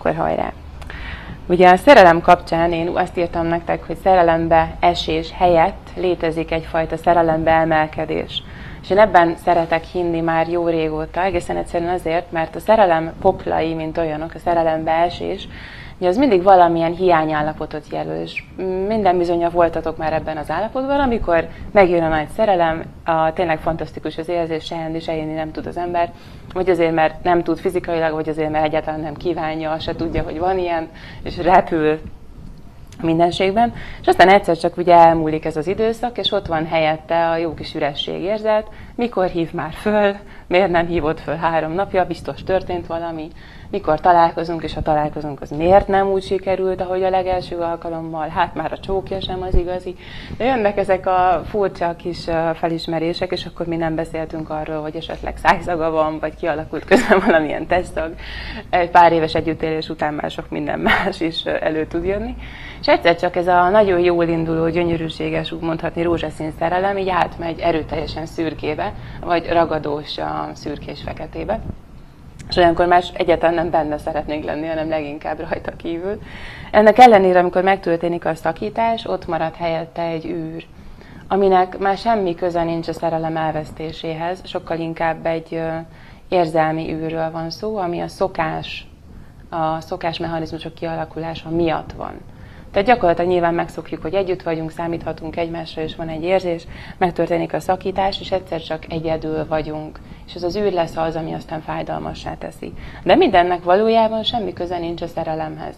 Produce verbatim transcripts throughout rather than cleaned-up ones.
akkor hajrá! Ugye a szerelem kapcsán én azt írtam nektek, hogy szerelembe esés helyett létezik egyfajta szerelembe emelkedés. És én ebben szeretek hinni már jó régóta, egészen egyszerűen azért, mert a szerelem poplai, mint olyanok, a szerelembe esés, ugye az mindig valamilyen hiányállapotot jelöl, és minden bizonnyal voltatok már ebben az állapotban, amikor megjön a nagy szerelem, a, tényleg fantasztikus az érzés, se enni, se élni nem tud az ember, vagy azért, mert nem tud fizikailag, vagy azért, mert egyáltalán nem kívánja, se tudja, hogy van ilyen, és repül mindenségben, és aztán egyszer csak ugye elmúlik ez az időszak, és ott van helyette a jó kis ürességérzet, mikor hív már föl, miért nem hívott föl három napja, biztos történt valami, mikor találkozunk, és ha találkozunk, az miért nem úgy sikerült, ahogy a legelső alkalommal, hát már a csókja sem az igazi. De jönnek ezek a furcsa kis felismerések, és akkor mi nem beszéltünk arról, hogy esetleg szájszaga van, vagy kialakult közben valamilyen testszag. Egy pár éves együttélés után már sok minden más is elő tud jönni. És egyszer csak ez a nagyon jól induló, gyönyörűséges, úgy mondhatni rózsaszín szerelem, így átmegy erőteljesen szürkébe, vagy ragadós a szürkés-feketébe. És olyankor más egyáltalán nem benne szeretnénk lenni, hanem leginkább rajta kívül. Ennek ellenére, amikor megtörténik a szakítás, ott marad helyette egy űr, aminek már semmi köze nincs a szerelem elvesztéséhez, sokkal inkább egy érzelmi űrről van szó, ami a szokás, a szokásmechanizmusok kialakulása miatt van. Tehát gyakorlatilag nyilván megszokjuk, hogy együtt vagyunk, számíthatunk egymásra, és van egy érzés, megtörténik a szakítás, és egyszer csak egyedül vagyunk. És ez az űr lesz az, ami aztán fájdalmassá teszi. De mindennek valójában semmi köze nincs a szerelemhez.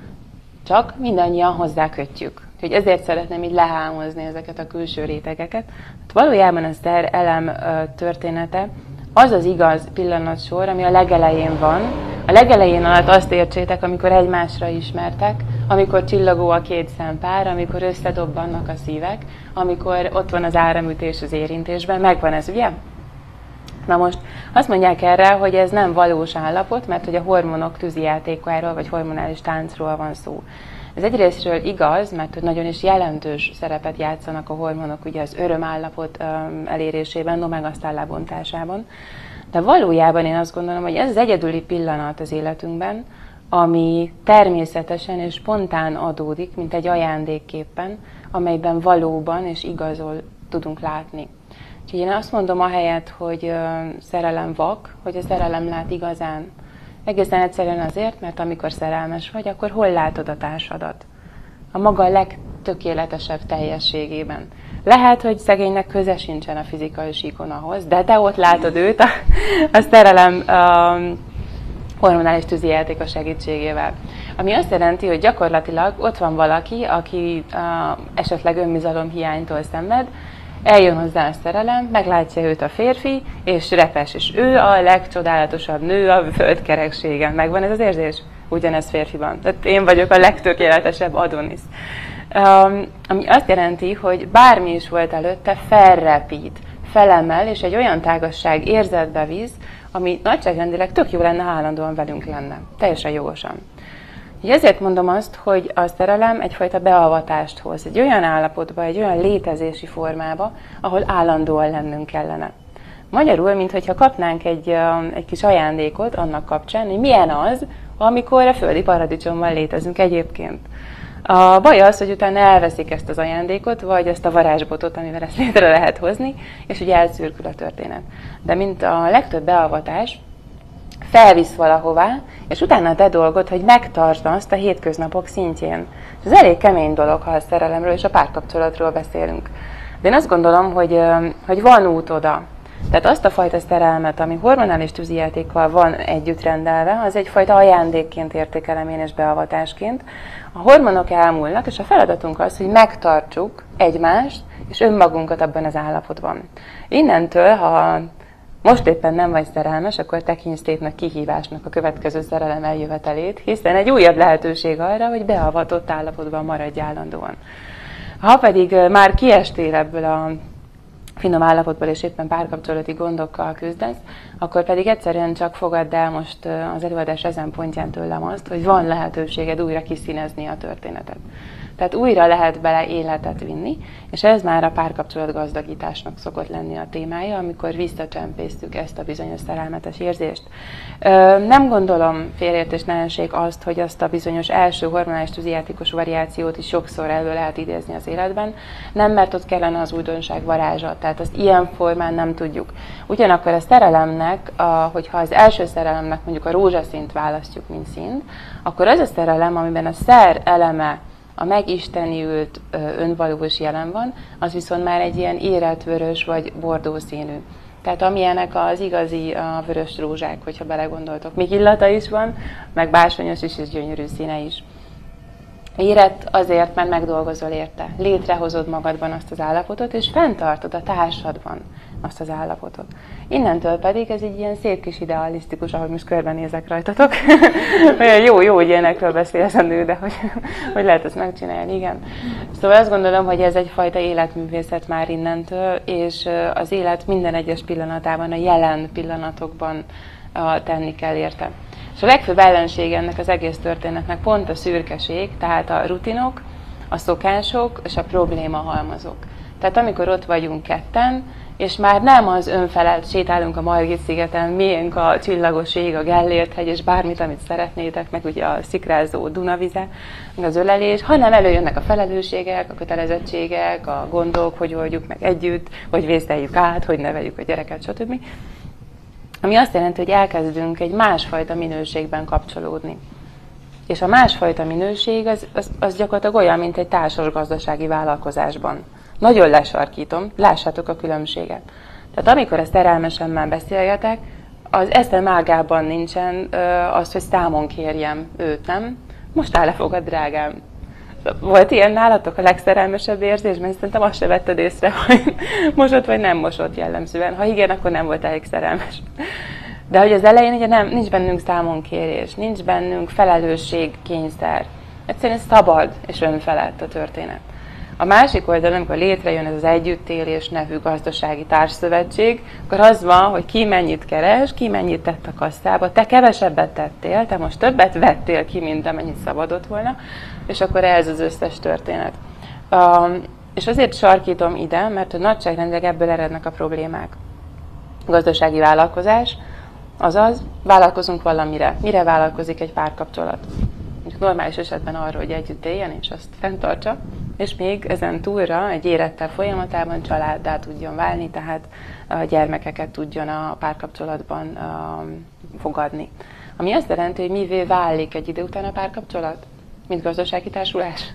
Csak mindannyian hozzá kötjük. Úgyhogy ezért szeretném így lehámozni ezeket a külső rétegeket. Hát valójában a szerelem története az az igaz pillanatsor, ami a legelején van. A legelején alatt azt értsétek, amikor egymásra ismertek, amikor csillogó a két szempár, amikor összedobbannak a szívek, amikor ott van az áramütés az érintésben. Megvan ez, ugye? Na most azt mondják erre, hogy ez nem valós állapot, mert hogy a hormonok tűzijátékáról vagy hormonális táncról van szó. Ez egyrésztről igaz, mert hogy nagyon is jelentős szerepet játszanak a hormonok ugye az örömállapot elérésében, no meg aztán lebontásában. De valójában én azt gondolom, hogy ez az egyedüli pillanat az életünkben, ami természetesen és spontán adódik, mint egy ajándékképpen, amelyben valóban és igazol tudunk látni. Úgyhogy én azt mondom ahelyett, hogy szerelem vak, hogy a szerelem lát igazán. Egészen egyszerűen azért, mert amikor szerelmes vagy, akkor hol látod a társadat? A maga legtökéletesebb teljességében. Lehet, hogy szegénynek köze sincsen a fizikai síkon ahhoz, de te ott látod őt a, a szerelem a hormonális tűzijáték a segítségével. Ami azt jelenti, hogy gyakorlatilag ott van valaki, aki a, esetleg önbizalom hiánytól szenved, eljön hozzá a szerelem, meglátja őt a férfi, és repes, és ő a legcsodálatosabb nő a földkerekségen. Megvan ez az érzés? Ugyanez férfiban. Tehát én vagyok a legtökéletesebb Adonis. Um, ami azt jelenti, hogy bármi is volt előtte, felrepít, felemel, és egy olyan tágasság érzetbe visz, ami nagyságrendileg tök jó lenne, állandóan velünk lenne. Teljesen jogosan. Ezért mondom azt, hogy a szerelem egyfajta beavatást hoz, egy olyan állapotba, egy olyan létezési formába, ahol állandóan lennünk kellene. Magyarul, mintha kapnánk egy, egy kis ajándékot annak kapcsán, hogy milyen az, amikor a földi paradicsommal létezünk egyébként. A baj az, hogy utána elveszik ezt az ajándékot, vagy ezt a varázsbotot, amivel ezt létre lehet hozni, és ugye elszürkül a történet. De mint a legtöbb beavatás, felvisz valahová, és utána a te dolgod, hogy megtartsd azt a hétköznapok szintjén. Ez elég kemény dolog, ha a szerelemről és a párkapcsolatról beszélünk. De én azt gondolom, hogy, hogy van út oda. Tehát azt a fajta szerelmet, ami hormonális tűzijátékkal van együtt rendelve, az egyfajta ajándékként értékelem én és beavatásként. A hormonok elmúlnak, és a feladatunk az, hogy megtartsuk egymást és önmagunkat abban az állapotban. Innentől, ha most éppen nem vagy szerelmes, akkor tekints szépnek kihívásnak a következő szerelem eljövetelét, hiszen egy újabb lehetőség arra, hogy beavatott állapotban maradj állandóan. Ha pedig már kiestél ebből a finom állapotból és éppen párkapcsolati gondokkal küzdesz, akkor pedig egyszerűen csak fogadd el most az előadás ezen pontján tőlem azt, hogy van lehetőséged újra kiszínezni a történetet. Tehát újra lehet bele életet vinni, és ez már a párkapcsolat gazdagításnak szokott lenni a témája, amikor visszacsempésztük ezt a bizonyos szerelmetes érzést. Nem gondolom félreértés nehézség azt, hogy azt a bizonyos első hormonális tüzijátékos variációt is sokszor elő lehet idézni az életben, nem mert ott kellene az újdonság varázsa, tehát azt ilyen formán nem tudjuk. Ugyanakkor a szerelemnek, a, hogyha az első szerelemnek mondjuk a rózsaszínt választjuk, mint színt, akkor az a szerelem, amiben a szer eleme, a megistenült önvalós jelen van, az viszont már egy ilyen érett vörös vagy bordó színű. Tehát amilyenek az igazi a vörös rózsák, hogyha belegondoltok. Még illata is van, meg bársonyos is, és gyönyörű színe is. Érett azért, mert megdolgozol érte. Létrehozod magadban azt az állapotot, és fenntartod a társadban azt az állapotot. Innentől pedig ez egy ilyen szép kis idealisztikus, ahogy most körbenézek rajtatok. Olyan jó, jó, hogy ilyenekről beszélsz a nő, de hogy, hogy lehet ezt megcsinálni, igen. Szóval azt gondolom, hogy ez egyfajta életművészet már innentől, és az élet minden egyes pillanatában, a jelen pillanatokban tenni kell érte. És a legfőbb ellenség ennek az egész történetnek pont a szürkeség, tehát a rutinok, a szokások és a probléma halmazok. Tehát amikor ott vagyunk ketten, és már nem az önfelelt sétálunk a Margit-szigeten, miénk a csillagos ég, a Gellért-hegy, és bármit, amit szeretnétek, meg ugye a szikrázó Dunavize, meg az ölelés, hanem előjönnek a felelősségek, a kötelezettségek, a gondok, hogy oldjuk meg együtt, hogy vészeljük át, hogy neveljük a gyereket, stb. Ami azt jelenti, hogy elkezdünk egy másfajta minőségben kapcsolódni. És a másfajta minőség az, az, az gyakorlatilag olyan, mint egy társas gazdasági vállalkozásban. Nagyon lesarkítom, lássátok a különbséget. Tehát amikor a szerelmesemmel beszélgetek, az eszem ágában nincsen ö, az, hogy számon kérjem őt, nem? Most áll le fogad, drágám. Volt ilyen nálatok a legszerelmesebb érzés? Mert szerintem azt se vetted észre, hogy mosott vagy nem mosott jellemzően. Ha igen, akkor nem volt elég szerelmes. De hogy az elején ugye nem, nincs bennünk számonkérés, nincs bennünk felelősségkényszer. Egyszerűen szabad és önfelett a történet. A másik oldalon, amikor létrejön ez az együttélés nevű gazdasági társszövetség, akkor az van, hogy ki mennyit keres, ki mennyit tett a kasszába, te kevesebbet tettél, te most többet vettél ki, mint amennyit szabadott volna, és akkor ez az összes történet. Um, és azért sarkítom ide, mert a nagyságrendileg ebből erednek a problémák. A gazdasági vállalkozás, azaz vállalkozunk valamire. Mire vállalkozik egy párkapcsolat? Normális esetben arra, hogy együtt éljen és azt fenntartsa, és még ezen túlra egy érettel folyamatában családdá tudjon válni, tehát a gyermekeket tudjon a párkapcsolatban fogadni. Ami azt jelenti, hogy mivé válik egy idő után a párkapcsolat? Mint gazdasági társulás?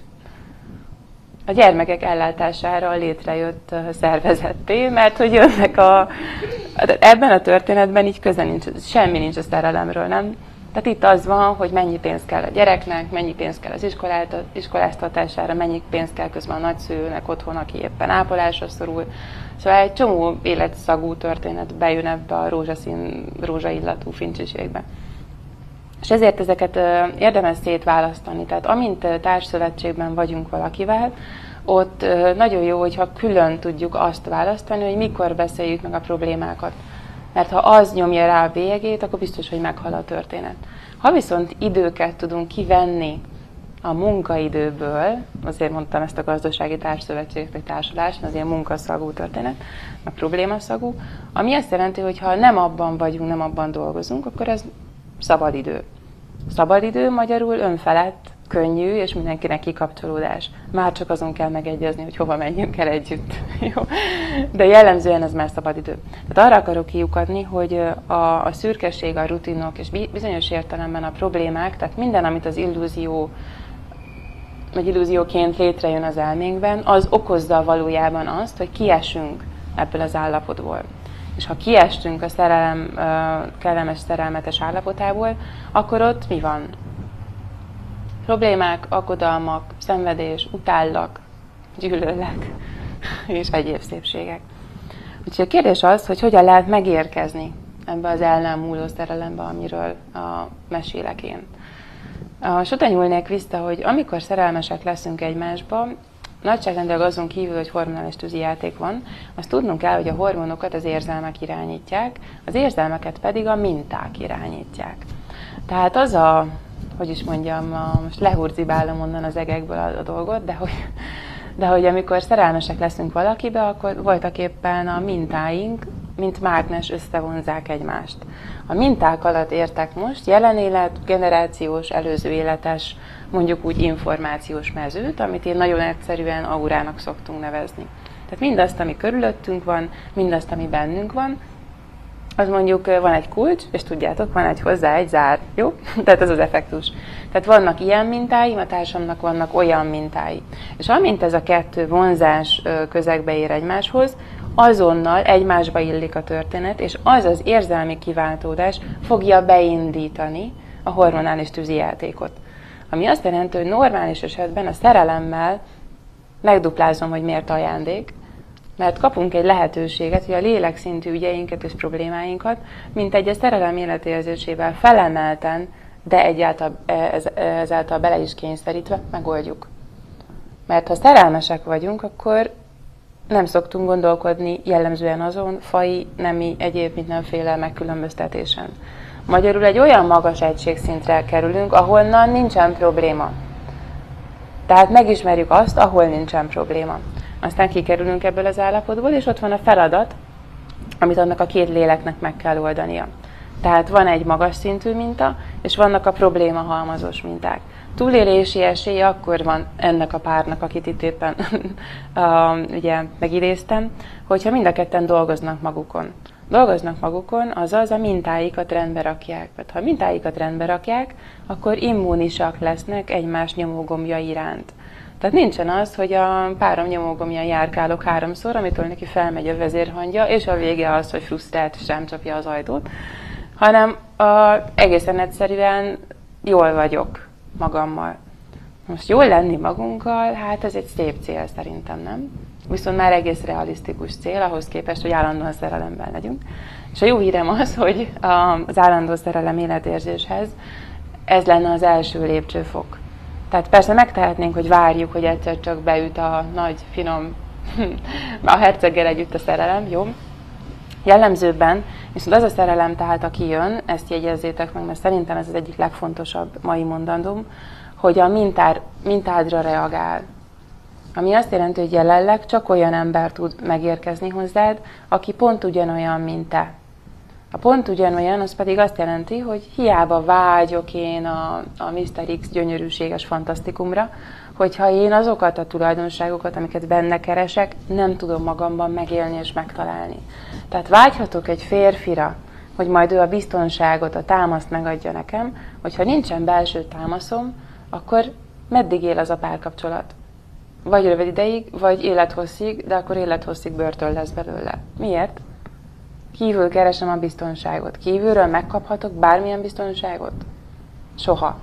A gyermekek ellátására létrejött szervezetté, mert hogy jönnek a... Ebben a történetben így köze nincs, semmi nincs a szerelemről, nem? Tehát itt az van, hogy mennyi pénz kell a gyereknek, mennyi pénz kell az iskoláztatására, mennyi pénz kell közben a nagyszülőnek otthon, aki éppen ápolásra szorul. Szóval egy csomó életszagú történet bejön ebbe a rózsaszín, rózsaillatú fincsiségbe. És ezért ezeket érdemes szétválasztani. Tehát amint társszövetségben vagyunk valakivel, ott nagyon jó, hogyha külön tudjuk azt választani, hogy mikor beszéljük meg a problémákat. Mert ha az nyomja rá a bélyegét, akkor biztos, hogy meghal a történet. Ha viszont időket tudunk kivenni a munkaidőből, azért mondtam ezt a gazdasági társszövetséget, vagy társulást, az ilyen munkaszagú történet, meg problémaszagú, ami azt jelenti, hogy ha nem abban vagyunk, nem abban dolgozunk, akkor ez szabadidő. Szabadidő magyarul önfelett, könnyű, és mindenkinek kikapcsolódás. Már csak azon kell megegyezni, hogy hova menjünk el együtt. Jó? De jellemzően ez már szabadidő. Tehát arra akarok kiukadni, hogy a, a szürkeség, a rutinok és bizonyos értelemben a problémák, tehát minden, amit az illúzió, vagy illúzióként létrejön az elménkben, az okozza valójában azt, hogy kiesünk ebből az állapotból. És ha kiestünk a szerelem, kellemes szerelmetes állapotából, akkor ott mi van? Problémák, aggodalmak, szenvedés, utállak, gyűlöllek és egyéb szépségek. Úgyhogy a kérdés az, hogy hogyan lehet megérkezni ebbe az el nem múló szerelembe, amiről a mesélek én. És oda nyúlnék vissza, hogy amikor szerelmesek leszünk egymásba, nagyságrendileg azon kívül, hogy hormonális tűzijáték van, azt tudnunk kell, hogy a hormonokat az érzelmek irányítják, az érzelmeket pedig a minták irányítják. Tehát az a, hogy is mondjam, a, most lehurzibálom onnan az egekből a, a dolgot, de hogy, de hogy amikor szerelmesek leszünk valakibe, akkor voltaképpen a mintáink, mint mágnes összevonzák egymást. A minták alatt értek most jelen élet, generációs, előző életes, mondjuk úgy információs mezőt, amit én nagyon egyszerűen aurának szoktunk nevezni. Tehát mindazt, ami körülöttünk van, mindazt, ami bennünk van, az mondjuk van egy kulcs, és tudjátok, van egy hozzá egy zár, jó? Tehát ez az effektus. Tehát vannak ilyen mintáim, a társamnak vannak olyan mintái. És amint ez a kettő vonzás közegbe ér egymáshoz, azonnal egymásba illik a történet, és az az érzelmi kiváltódás fogja beindítani a hormonális tűzijátékot. Ami azt jelenti, hogy normális esetben a szerelemmel megduplázom, hogy miért ajándék, mert kapunk egy lehetőséget, hogy a lélekszintű ügyeinket és problémáinkat, mint egy a szerelem életérzésével felemelten, de egyáltalán ezáltal bele is kényszerítve megoldjuk. Mert ha szerelmesek vagyunk, akkor nem szoktunk gondolkodni jellemzően azon fai, nemi, egyéb mindenféle megkülönböztetésen. Magyarul egy olyan magas egységszintre kerülünk, ahonnan nincsen probléma. Tehát megismerjük azt, ahol nincsen probléma. Aztán kikerülünk ebből az állapotból, és ott van a feladat, amit annak a két léleknek meg kell oldania. Tehát van egy magas szintű minta, és vannak a probléma halmazos minták. Túlélési esélye akkor van ennek a párnak, akit itt éppen uh, ugye, megidéztem, hogyha mind a ketten dolgoznak magukon. Dolgoznak magukon, azaz a mintáikat rendbe rakják. Mert ha a mintáikat rendbe rakják, akkor immunisak lesznek egymás nyomógombja iránt. Tehát nincsen az, hogy a párom nyomógombján járkálok háromszor, amitől neki felmegy a vezérhangja, és a vége az, hogy frusztrált és rám csapja az ajtót, hanem uh, egészen egyszerűen jól vagyok magammal. Most jól lenni magunkkal, hát ez egy szép cél szerintem, nem? Viszont már egész realisztikus cél, ahhoz képest, hogy állandóan szerelemben legyünk. És a jó hírem az, hogy az állandó szerelem életérzéshez ez lenne az első lépcsőfok. Tehát persze megtehetnénk, hogy várjuk, hogy egyszer csak beüt a nagy, finom, a herceggel együtt a szerelem, jó? Jellemzőbben, viszont az a szerelem tehát, aki jön, ezt jegyezzétek meg, mert szerintem ez az egyik legfontosabb mai mondandóm, hogy a mintár, mintádra reagál. Ami azt jelenti, hogy jelenleg csak olyan ember tud megérkezni hozzád, aki pont ugyanolyan, mint te. A pont ugyanolyan, az pedig azt jelenti, hogy hiába vágyok én a, a miszter X gyönyörűséges fantasztikumra, hogyha én azokat a tulajdonságokat, amiket benne keresek, nem tudom magamban megélni és megtalálni. Tehát vágyhatok egy férfira, hogy majd ő a biztonságot, a támaszt megadja nekem, hogyha nincsen belső támaszom, akkor meddig él az a párkapcsolat? Vagy rövid ideig, vagy élethosszig, de akkor élethosszig börtön lesz belőle. Miért? Kívül keresem a biztonságot. Kívülről megkaphatok bármilyen biztonságot? Soha.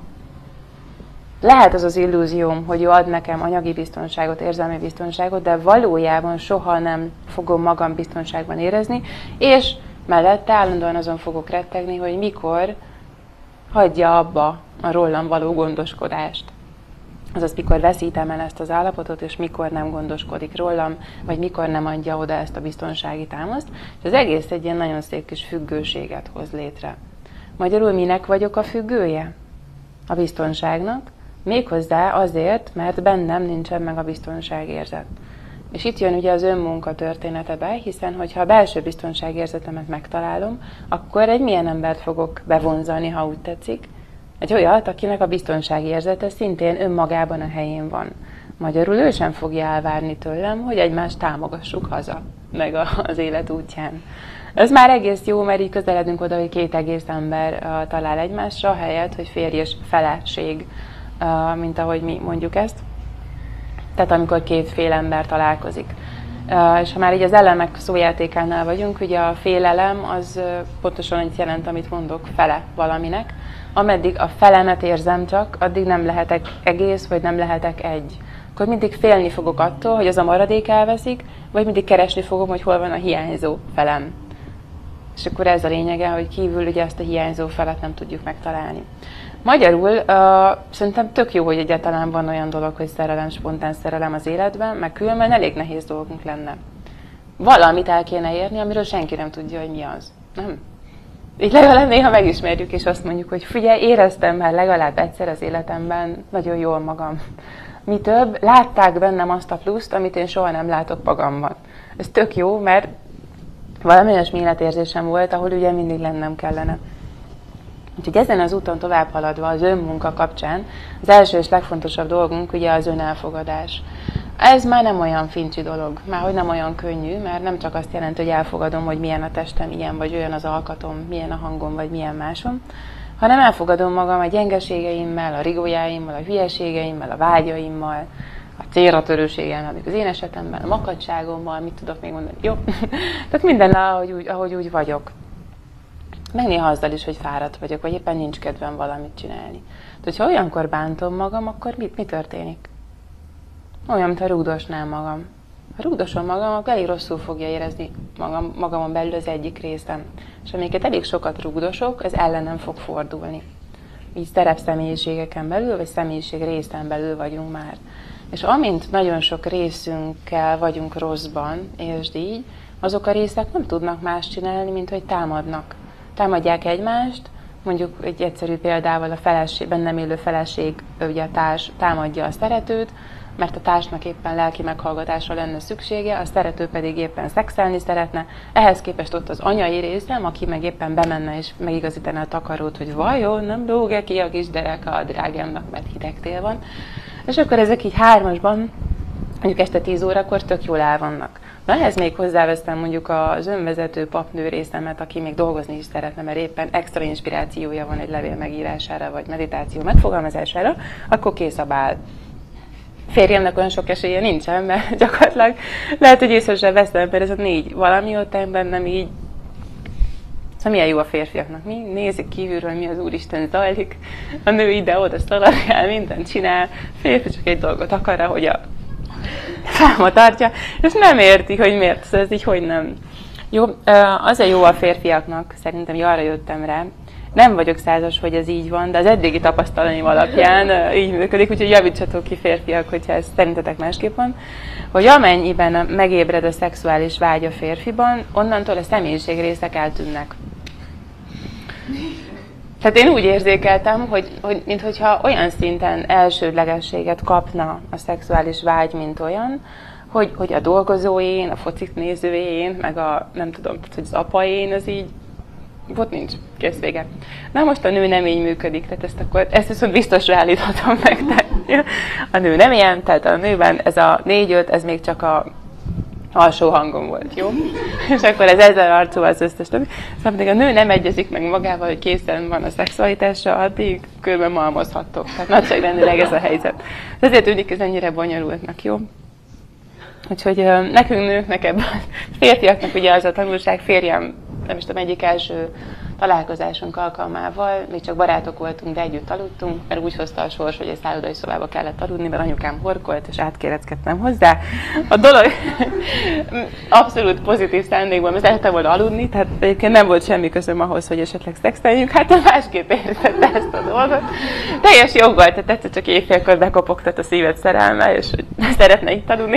Lehet az az illúzióm, hogy ő ad nekem anyagi biztonságot, érzelmi biztonságot, de valójában soha nem fogom magam biztonságban érezni, és mellette állandóan azon fogok rettegni, hogy mikor hagyja abba a rólam való gondoskodást. Azaz, mikor veszítem el ezt az állapotot, és mikor nem gondoskodik rólam, vagy mikor nem adja oda ezt a biztonsági támaszt, és az egész egy ilyen nagyon szép kis függőséget hoz létre. Magyarul minek vagyok a függője? A biztonságnak, méghozzá azért, mert bennem nincsen meg a biztonságérzet. És itt jön ugye az önmunka története be, hiszen hogyha a belső biztonságérzetemet megtalálom, akkor egy milyen embert fogok bevonzani, ha úgy tetszik, egy olyat, akinek a biztonsági érzete szintén önmagában a helyén van. Magyarul ő sem fogja elvárni tőlem, hogy egymást támogassuk haza, meg az élet útján. Ez már egész jó, mert így közeledünk oda, hogy két egész ember uh, talál egymásra, helyett, hogy férj és feleség, uh, mint ahogy mi mondjuk ezt. Tehát amikor két fél ember találkozik. Uh, és ha már így az elemek szójátékánál vagyunk, ugye a félelem az uh, pontosan annyit jelent, amit mondok, fele valaminek. Ameddig a felemet érzem csak, addig nem lehetek egész, vagy nem lehetek egy. Akkor mindig félni fogok attól, hogy az a maradék elveszik, vagy mindig keresni fogom, hogy hol van a hiányzó felem. És akkor ez a lényege, hogy kívül ugye ezt a hiányzó felet nem tudjuk megtalálni. Magyarul uh, szerintem tök jó, hogy egyáltalán van olyan dolog, hogy szerelem, spontán szerelem az életben, meg különben elég nehéz dolgunk lenne. Valamit el kéne érni, amiről senki nem tudja, hogy mi az. Nem? Így legalább néha megismerjük, és azt mondjuk, hogy figyelj, éreztem már legalább egyszer az életemben nagyon jól magam. Mi több, látták bennem azt a pluszt, amit én soha nem látok magamban. Ez tök jó, mert valami olyasmi életérzésem volt, ahol ugye mindig lennem kellene. Úgyhogy ezen az úton tovább haladva az önmunka kapcsán az első és legfontosabb dolgunk ugye az önelfogadás. Ez már nem olyan fincsi dolog, már hogy nem olyan könnyű, mert nem csak azt jelenti, hogy elfogadom, hogy milyen a testem, ilyen vagy olyan az alkatom, milyen a hangom, vagy milyen másom, hanem elfogadom magam a gyengeségeimmel, a rigójáimmal, a hülyeségeimmel, a vágyaimmal, a célra törőségemmel, amik az én esetemben, a makadságommal, mit tudok még mondani, jó? Tehát minden ahogy úgy, ahogy úgy vagyok. Meg néha azzal is, hogy fáradt vagyok, vagy éppen nincs kedvem valamit csinálni. Tehát, ha olyankor bántom magam, akkor mit, mi történik? Olyan, mintha rúgdosnám magam. Ha rúgdosom magam, akkor elég rosszul fogja érezni magam, magamon belül az egyik részem. És amiket elég sokat rúgdosok, az ellenem fog fordulni. Így szerepszemélyiségeken belül, vagy személyiség részen belül vagyunk már. És amint nagyon sok részünkkel vagyunk rosszban, és így, azok a részek nem tudnak más csinálni, mint hogy támadnak. Támadják egymást, mondjuk egy egyszerű példával a feleség, bennem élő feleség, ugye a társ támadja a szeretőt, mert a társnak éppen lelki meghallgatásra lenne szüksége, a szerető pedig éppen szexelni szeretne, ehhez képest ott az anyai részem, aki meg éppen bemenne és megigazítaná a takarót, hogy vajon nem lóg-e ki a kisgyerek a drágámnak, mert hideg tél van. És akkor ezek így hármasban, mondjuk este tíz órakor tök jól el vannak. Na, ehhez még hozzáveszem mondjuk az önvezető papnő részemet, aki még dolgozni is szeretne, mert éppen extra inspirációja van egy levél megírására, vagy meditáció megfogalmazására, akkor kész a bál. Férjemnek olyan sok esélye nincsen, mert gyakorlatilag lehet, hogy észre sem veszem, mert ez a négy valami ott bennem így. Szóval milyen jó a férfiaknak, mi nézik kívülről, mi az Úristen zajlik, a nő ide-oda szaladgál, mindent csinál, férfi csak egy dolgot akar, hogy a fáma tartja, és nem érti, hogy miért, szóval ez így hogy nem. Jó, azért jó a férfiaknak, szerintem arra jöttem rá, nem vagyok százas, hogy ez így van, de az eddigi tapasztalataim alapján így működik, úgyhogy javítsatok ki férfiak, hogyha ez szerintetek másképp van, hogy amennyiben megébred a szexuális vágy a férfiban, onnantól a személyiség részek eltűnnek. Tehát én úgy érzékeltem, hogy, hogy minthogyha olyan szinten elsődlegességet kapna a szexuális vágy, mint olyan, hogy, hogy a dolgozóén, a focit nézőjén, meg a nem tudom, hogy az apaén, az így ott nincs, kész vége. Na most a nő nem így működik, tehát ezt akkor, ezt viszont biztosra állíthatom meg. Tehát a nő nem ilyen, tehát a nőben ez a négy-öt, ez még csak a alsó hangom volt, jó? És akkor ez ezzel arcú az összes többi. Szóval pedig a nő nem egyezik meg magával, hogy készen van a szexualitásra, addig körben malmozhattok. Tehát nagyságrendileg ez a helyzet. Ezért tűnik ez ennyire bonyolultnak, jó? Úgyhogy nekünk nőknek ebben, férfiaknak ugye az a tanulság, férjem, nem is tudom, egyik első találkozásunk alkalmával, még csak barátok voltunk, de együtt aludtunk, mert úgy hozta a sors, hogy egy szállodai szobába kellett aludni, mert anyukám horkolt, és átkéreckedtem hozzá. A dolog abszolút pozitív szándékban, mert szerettem volna aludni, tehát egyébként nem volt semmi közöm ahhoz, hogy esetleg szexeljünk, hát másképp értette ezt a dolgot. Teljes joggal, tehát egyszer csak éjfélkor bekopogtat a szíved szerelme, és hogy szeretne itt aludni.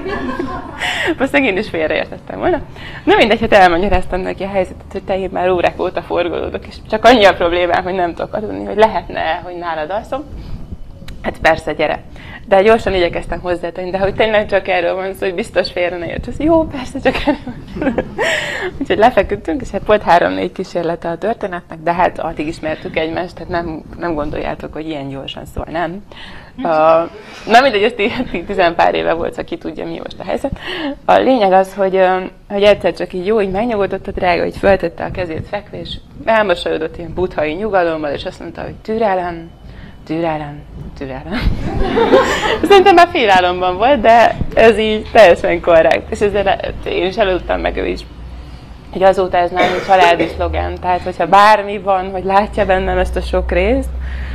Aztán én is félreértettem volna. Na mindegy, hát elmagyaráztam neki a helyzetet, hogy te én már órák óta forgolódok, és csak annyi a problémám, hogy nem tudok aludni, hogy lehetne, hogy nálad alszom. Hát persze, gyere. De gyorsan igyekeztem hozzátenni, de hogy tényleg csak erről van szó, hogy biztos félre ne érts. Jó, persze, csak erről. Úgyhogy lefeküdtünk, és hát volt három-négy kísérlete a történetnek, de hát addig ismertük egymást, tehát nem, nem gondoljátok, hogy ilyen gyorsan szól, nem? Uh, nem mindegy, ez tizenpár éve volt, aki tudja, mi most a helyzet. A lényeg az, hogy, uh, hogy egyszer csak így jó, így megnyugodott a drága, hogy föltette a kezét fekve, és elmosolyodott ilyen buddhai nyugalommal, és azt mondta, hogy türelem, türelem, türelem. Szerintem már félálomban volt, de ez így teljesen korrekt. És ezzel én is eludtam, meg ő is. Hogy azóta ez nem egy családi szlogán. Tehát, hogyha bármi van, hogy látja bennem ezt a sok részt,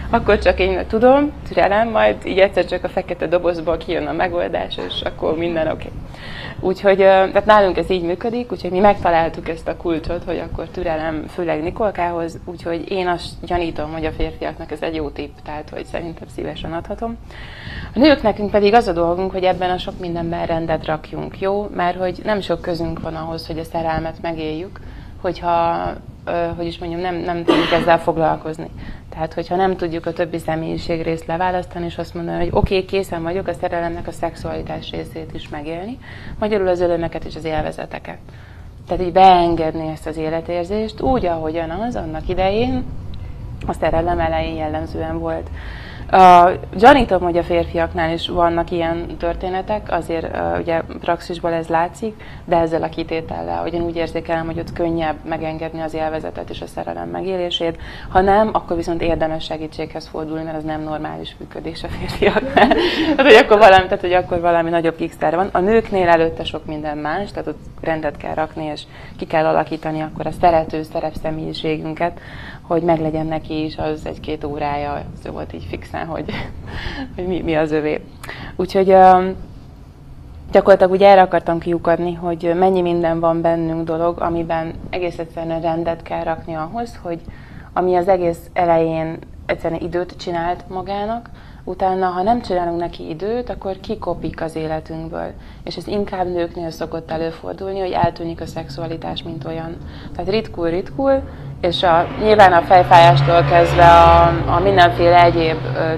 akkor csak én tudom, türelem, majd így egyszer csak a fekete dobozból kijön a megoldás, és akkor minden oké. Okay. Úgyhogy tehát nálunk ez így működik, úgyhogy mi megtaláltuk ezt a kulcsot, hogy akkor türelem, főleg Nikolkához, úgyhogy én azt gyanítom, hogy a férfiaknak ez egy jó tipp, tehát hogy szerintem szívesen adhatom. A nők nekünk pedig az a dolgunk, hogy ebben a sok mindenben rendet rakjunk, jó? Mert hogy nem sok közünk van ahhoz, hogy a szerelmet megéljük, hogyha, hogy is mondjam, nem, nem tudjuk ezzel foglalkozni. Tehát, hogyha nem tudjuk a többi személyiség részt leválasztani, és azt mondani, hogy oké, okay, készen vagyok a szerelemnek a szexualitás részét is megélni, magyarul az örömeket és az élvezeteket. Tehát így beengedni ezt az életérzést úgy, ahogyan az annak idején a szerelem elején jellemzően volt. Uh, gyanítom, hogy a férfiaknál is vannak ilyen történetek, azért uh, ugye praxisból ez látszik, de ezzel a kitétellel, hogy én úgy érzékelem, hogy ott könnyebb megengedni az élvezetet és a szerelem megélését. Ha nem, akkor viszont érdemes segítséghez fordulni, mert az nem normális működés a férfiaknál. tehát, hogy akkor valami, tehát, hogy akkor valami nagyobb kickszer van. A nőknél előtte sok minden más, tehát ott rendet kell rakni, és ki kell alakítani akkor a szerető szerepszemélyiségünket, hogy meglegyen neki is az egy-két órája, az volt így fixen, hogy, hogy mi, mi az övé. Úgyhogy um, gyakorlatilag ugye erre akartam kiukadni, hogy mennyi minden van bennünk dolog, amiben egész egyszerűen rendet kell rakni ahhoz, hogy ami az egész elején egyszerűen időt csinált magának, utána, ha nem csinálunk neki időt, akkor kikopik az életünkből. És ez inkább nőknél szokott előfordulni, hogy eltűnik a szexualitás, mint olyan. Tehát ritkul, ritkul, és a, nyilván a fejfájástól kezdve a, a mindenféle egyéb, ö,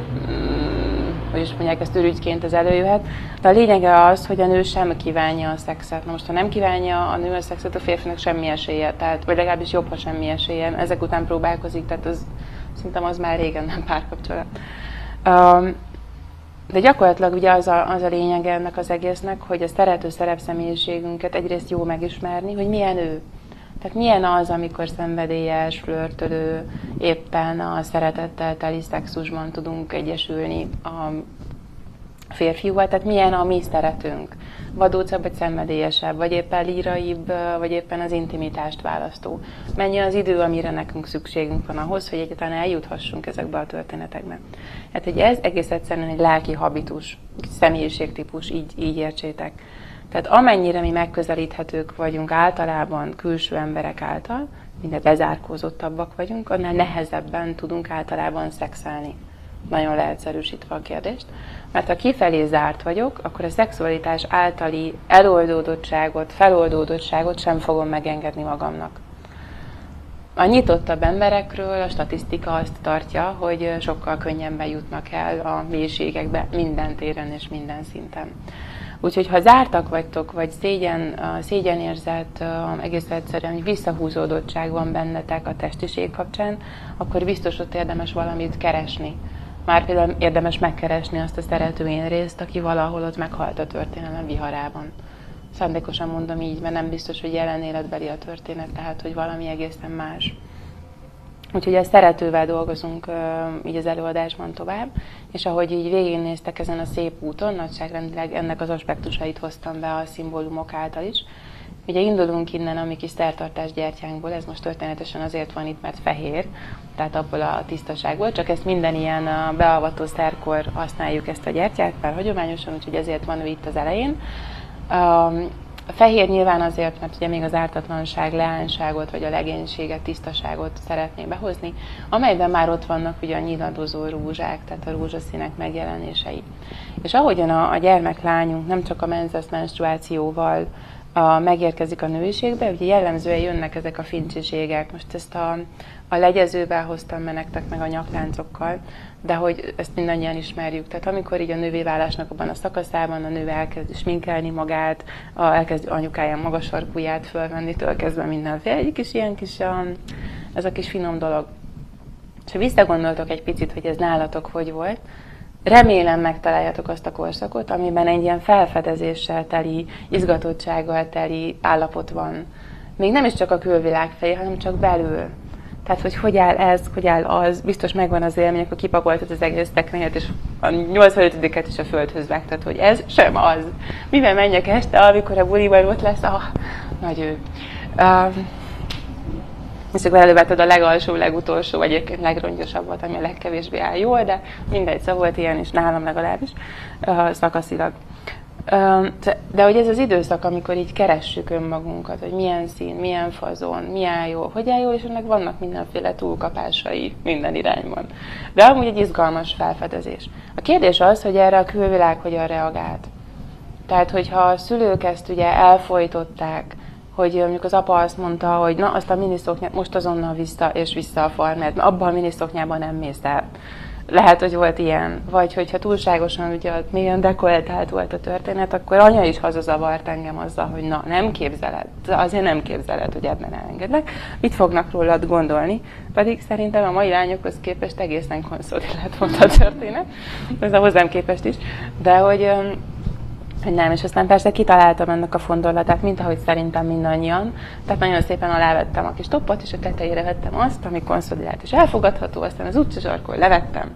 hogy is mondják, ezt ürügyként ez előjöhet, de a lényege az, hogy a nő sem kívánja a szexet. Na most, ha nem kívánja a nő a szexet, a férfinak semmi esélye, tehát, vagy legalábbis jobb, ha semmi esélye. Ezek után próbálkozik, tehát az, szerintem az már régen nem párkapcsolat. Um, de gyakorlatilag ugye az a, az a lényege ennek az egésznek, hogy a szerető szerepszemélyiségünket egyrészt jó megismerni, hogy milyen ő. Tehát milyen az, amikor szenvedélyes, flörtölő, éppen a szeretettel teli szexusban tudunk egyesülni a férfiúval, tehát milyen a mi szeretünk. Vadócabb, vagy szenvedélyesebb, vagy éppen líraibb, vagy éppen az intimitást választó. Mennyi az idő, amire nekünk szükségünk van ahhoz, hogy egyáltalán eljuthassunk ezekbe a történetekbe. Hát, hogy ez egész egyszerűen egy lelki habitus, személyiségtípus, így, így értsétek. Tehát amennyire mi megközelíthetők vagyunk általában külső emberek által, minél bezárkózottabbak vagyunk, annál nehezebben tudunk általában szexelni. Nagyon leegyszerűsítve a kérdést. Mert ha kifelé zárt vagyok, akkor a szexualitás általi eloldódottságot, feloldódottságot sem fogom megengedni magamnak. A nyitottabb emberekről a statisztika azt tartja, hogy sokkal könnyebben jutnak el a mélységekbe minden téren és minden szinten. Úgyhogy ha zártak vagytok, vagy szégyen, szégyenérzet, egész egyszerűen hogy visszahúzódottság van bennetek a testiség kapcsán, akkor biztos ott érdemes valamit keresni. Már például érdemes megkeresni azt a szerető én részt, aki valahol ott meghalt a történelem viharában. Szándékosan mondom így, mert nem biztos, hogy jelen életbeli a történet, tehát hogy valami egészen más. Úgyhogy a szeretővel dolgozunk így az előadásban tovább, és ahogy így végignéztek ezen a szép úton, nagyságrendileg ennek az aspektusait hoztam be a szimbólumok által is. Ugye indulunk innen a mi kis szertartás gyertyánkból, ez most történetesen azért van itt, mert fehér, tehát abból a tisztaságból, csak ezt minden ilyen beavató szerkor használjuk ezt a gyertyát, bár hagyományosan, úgyhogy ezért van ő itt az elején. A fehér nyilván azért, mert ugye még az ártatlanság, leányságot, vagy a legénységet, tisztaságot szeretné behozni, amelyben már ott vannak ugye a nyiladozó rózsák, tehát a rózsaszínek megjelenései. És ahogyan a, a gyermeklányunk nem csak a menzes menstruációval a, megérkezik a nőiségbe, ugye jellemzően jönnek ezek a fincsiségek. Most ezt a, a legyezővel hoztam be nektek, meg a nyakláncokkal, de hogy ezt mindannyian ismerjük. Tehát amikor így a nővéválásnak abban a szakaszában a nő elkezd sminkelni magát, a, elkezd anyukáján magas sarkúját fölvenni, től kezdve mindenféle, egy kis ilyen kis, um, ez a kis finom dolog. És ha visszagondoltok egy picit, hogy ez nálatok hogy volt, remélem megtaláljátok azt a korszakot, amiben egy ilyen felfedezéssel teli, izgatottsággal teli állapot van. Még nem is csak a külvilág felé, hanem csak belül. Tehát, hogy hogy áll ez, hogy áll az, biztos megvan az élmény, akkor kipakoltad az egész tekrényet, és a nyolcvanötödiket is a földhöz vágtad, hogy ez sem az. Mivel menjek este, amikor a buliban ott lesz a nagy ő. Um, és akkor elővetted a legalsó, legutolsó, vagy egyébként legrongyosabbat, ami a legkevésbé áll jól, de mindegy, szóval volt ilyen is, nálam legalábbis, szakaszilag. De hogy ez az időszak, amikor így keressük önmagunkat, hogy milyen szín, milyen fazon, milyen jó, hogy áll jól, és ennek vannak mindenféle túlkapásai minden irányban. De amúgy egy izgalmas felfedezés. A kérdés az, hogy erre a külvilág hogyan reagált. Tehát, hogyha a szülők ezt ugye elfojtották, hogy mondjuk az apa azt mondta, hogy na, azt a miniszoknyát most azonnal vissza, és vissza a farmert, mert abban a miniszoknyában nem mész el. Lehet, hogy volt ilyen. Vagy hogyha túlságosan ugye mélyen dekoltált volt a történet, akkor anya is hazazavart engem azzal, hogy na, nem képzeled. Azért nem képzeled, hogy ebben elengedlek. Mit fognak rólad gondolni? Pedig szerintem a mai lányokhoz képest egészen konszolidált volt a történet. Ez a hozzám képest is. De hogy... hogy nem, és aztán persze kitaláltam ennek a fondolatát, mint ahogy szerintem mindannyian. Tehát nagyon szépen alávettem a kis toppot, és a tetejére vettem azt, ami konszolidált és elfogadható, aztán az utcasarkon levettem.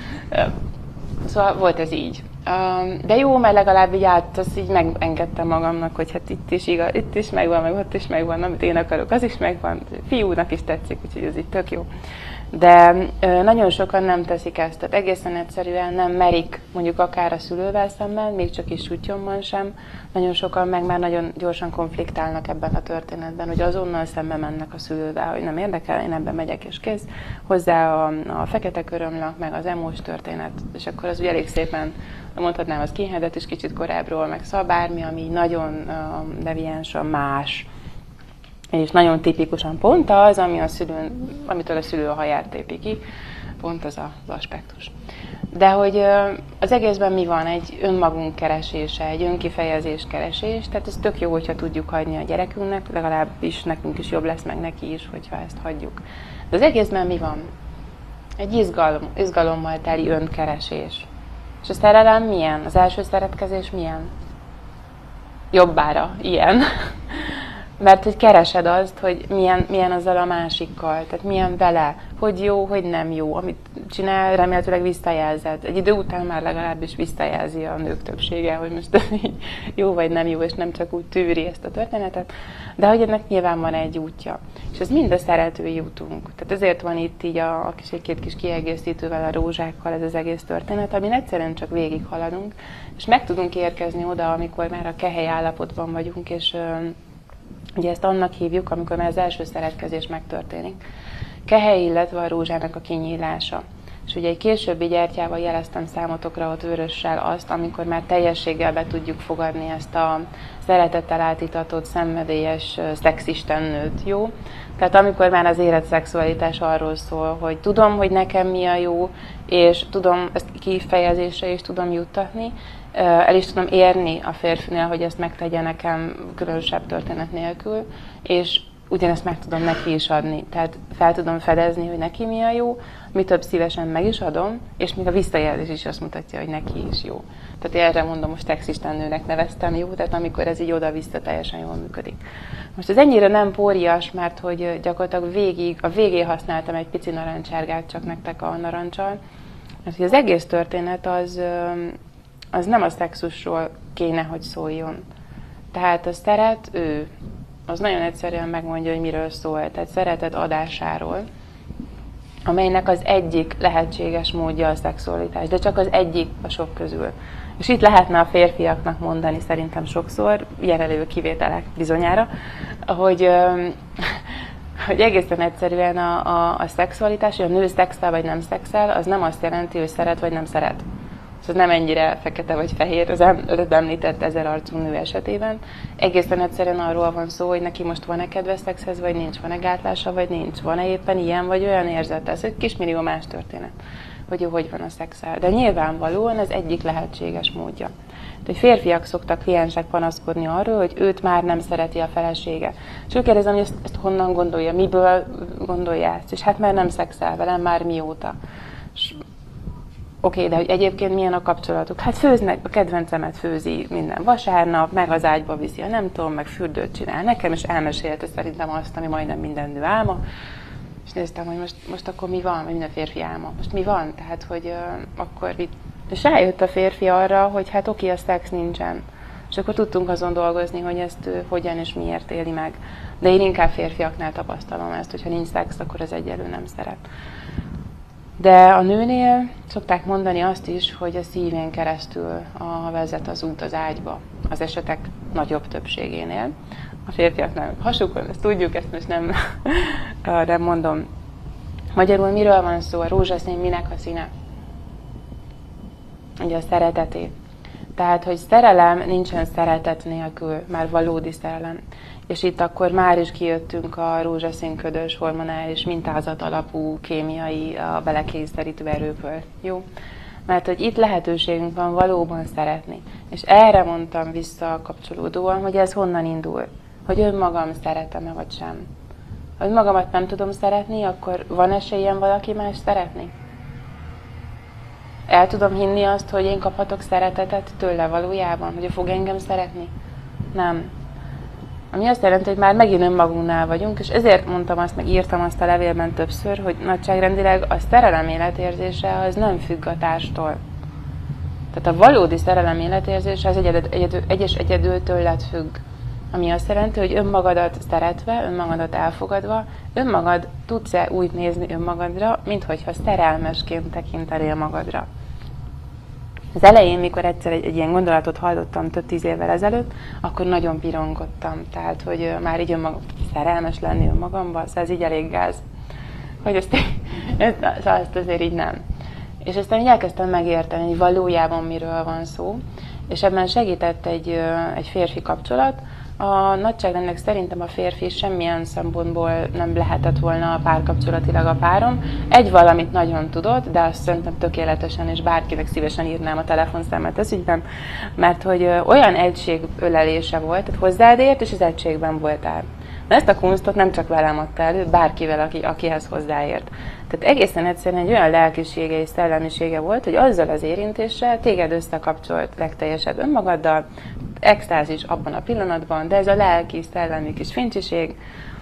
Szóval volt ez így. De jó, mert legalább így át, azt így megengedtem magamnak, hogy hát itt is igaz, itt is megvan, meg ott is megvan, amit én akarok, az is megvan. Fiúnak is tetszik, úgyhogy ez így tök jó. De nagyon sokan nem teszik ezt, tehát egészen egyszerűen nem merik, mondjuk akár a szülővel szemben, még csak is sutyomban sem. Nagyon sokan meg már nagyon gyorsan konfliktálnak ebben a történetben, hogy azonnal szembe mennek a szülővel, hogy nem érdekel, én ebben megyek és kész. Hozzá a, a fekete körömlak, meg az emós történet, és akkor az ugye elég szépen, mondhatnám az Skinheadet is kicsit korábbról, meg szóval bármi, ami nagyon uh, deviánsan más. És nagyon tipikusan pont az, ami a szülőn, amitől a szülő a haját tépi ki, pont az az aspektus. De hogy az egészben mi van? Egy önmagunk keresése, egy önkifejezés keresés, tehát ez tök jó, hogyha tudjuk hagyni a gyerekünknek, legalábbis nekünk is jobb lesz, meg neki is, hogyha ezt hagyjuk. De az egészben mi van? Egy izgalom, izgalommal teli önkeresés. És a szerelem milyen? Az első szeretkezés milyen? Jobbára, ilyen. Mert hogy keresed azt, hogy milyen, milyen azzal a másikkal, tehát milyen vele, hogy jó, hogy nem jó, amit csinál, remélhetőleg visszajelzed. Egy idő után már legalábbis visszajelzi a nők többsége, hogy most ez így jó vagy nem jó, és nem csak úgy tűri ezt a történetet, de hogy ennek nyilván van egy útja. És ez mind a szeretői útunk. Tehát ezért van itt így a, a kis, egy-két kis kiegészítővel, a rózsákkal ez az egész történet, amin egyszerűen csak végighaladunk, és meg tudunk érkezni oda, amikor már a kehely állapotban vagyunk, és ugye ezt annak hívjuk, amikor már az első szeretkezés megtörténik. Kehely, illetve a rózsának a kinyílása. És ugye egy későbbi gyertyával jeleztem számotokra ott vörössel azt, amikor már teljességgel be tudjuk fogadni ezt a szeretettel átitatott, szenvedélyes szexistennőt, jó? Tehát amikor már az érett szexualitás arról szól, hogy tudom, hogy nekem mi a jó, és tudom, ezt kifejezésre is tudom juttatni, el is tudom érni a férfinél, hogy ezt megtegye nekem különösebb történet nélkül, és ugyanezt meg tudom neki is adni. Tehát fel tudom fedezni, hogy neki mi a jó, mi több szívesen meg is adom, és még a visszajelzés is azt mutatja, hogy neki is jó. Tehát erre mondom, most szexistennőnek neveztem, jó? Tehát amikor ez így oda-vissza teljesen jól működik. Most ez ennyire nem pórias, mert hogy gyakorlatilag végig, a végén használtam egy pici narancsárgát csak nektek a narancsal, mert hogy az egész történet az, az nem a szexusról kéne, hogy szóljon. Tehát a szeret, ő, az nagyon egyszerűen megmondja, hogy miről szól. Tehát szeretet adásáról, amelynek az egyik lehetséges módja a szexualitás, de csak az egyik a sok közül. És itt lehetne a férfiaknak mondani szerintem sokszor, jelenlévő kivételek bizonyára, hogy, hogy egészen egyszerűen a, a, a szexualitás, hogy a nő szexel vagy nem szexel, az nem azt jelenti, hogy szeret vagy nem szeret. Ez nem ennyire fekete vagy fehér az említett ezerarcú nő esetében. Egészen egyszerűen arról van szó, hogy neki most van-e kedve szexhez, vagy nincs, van-e gátlása, vagy nincs, van-e éppen ilyen, vagy olyan érzete. Ez egy kismillió más történet, hogy ő hogy van a szexel. De nyilvánvalóan ez egyik lehetséges módja. De férfiak szoktak kliensek panaszkodni arról, hogy őt már nem szereti a felesége. És ő kérdezem, hogy ezt, ezt honnan gondolja, miből gondolja ezt, és hát már nem szexel velem, már mióta. És Oké, okay, de hogy egyébként milyen a kapcsolatuk? Hát főznek, a kedvencemet főzi minden vasárnap, meg az ágyba viszi a nem tudom, meg fürdőt csinál nekem, és elmesélte szerintem azt, ami majdnem minden nő álma. És néztem, hogy most, most akkor mi van, vagy minden férfi álma. Most mi van? Tehát, hogy uh, akkor itt... És rájött a férfi arra, hogy hát oké, a szex nincsen. És akkor tudtunk azon dolgozni, hogy ezt ő hogyan és miért éli meg. De én inkább férfiaknál tapasztalom ezt, hogyha nincs szex, akkor az egyelő nem szeret. De a nőnél szokták mondani azt is, hogy a szívén keresztül a vezet az út az ágyba, az esetek nagyobb többségénél. A férfiaknál hasukon, ezt tudjuk, ezt most nem, nem mondom. Magyarul miről van szó? A rózsaszín minek a színe? Ugye a szereteté. Tehát, hogy szerelem nincsen szeretet nélkül, már valódi szerelem. És itt akkor már is kijöttünk a rózsaszín ködös, hormonális, mintázat alapú, kémiai, a belekényszerítő erőből. Jó? Mert hogy itt lehetőségünk van valóban szeretni. És erre mondtam vissza kapcsolódóan, hogy ez honnan indul. Hogy önmagam szeretem-e vagy sem. Ha önmagamat nem tudom szeretni, akkor van esélyem valaki más szeretni? El tudom hinni azt, hogy én kaphatok szeretetet tőle valójában? Hogy ő fog engem szeretni? Nem. Ami azt jelenti, hogy már megint önmagunknál vagyunk, és ezért mondtam azt, meg írtam azt a levélben többször, hogy nagyságrendileg a szerelem életérzése az nem függ a társtól. Tehát a valódi szerelem életérzése az egyedül, egyedül, egyes egyedül tőled függ. Ami azt jelenti, hogy önmagadat szeretve, önmagadat elfogadva, önmagad tudsz-e úgy nézni önmagadra, minthogyha szerelmesként tekintenél magadra. Az elején, mikor egyszer egy, egy ilyen gondolatot hallottam több tíz évvel ezelőtt, akkor nagyon pirongodtam. Tehát, hogy már így önmagam, szerelmes lenni önmagamba, ez így elég gáz. Hogy ezt, ezt, ezt azért így nem. És aztán így elkezdtem megérteni, hogy valójában miről van szó. És ebben segített egy, egy férfi kapcsolat. A nagyságrendnek szerintem a férfi semmilyen szempontból nem lehetett volna párkapcsolatilag a párom. Egy valamit nagyon tudott, de azt szerintem tökéletesen, és bárkinek szívesen írnám a telefonszámát ez ügyben, mert hogy olyan egységölelése volt, tehát hozzád ért, és az egységben voltál. Na ezt a kunstot nem csak velem adta elő, bárkivel, aki, akihez hozzáért. Tehát egészen egyszerűen egy olyan lelkisége és szellemisége volt, hogy azzal az érintéssel téged összekapcsolt legteljesebb önmagaddal, extázis abban a pillanatban, de ez a lelki, szellemi kis fincsiség.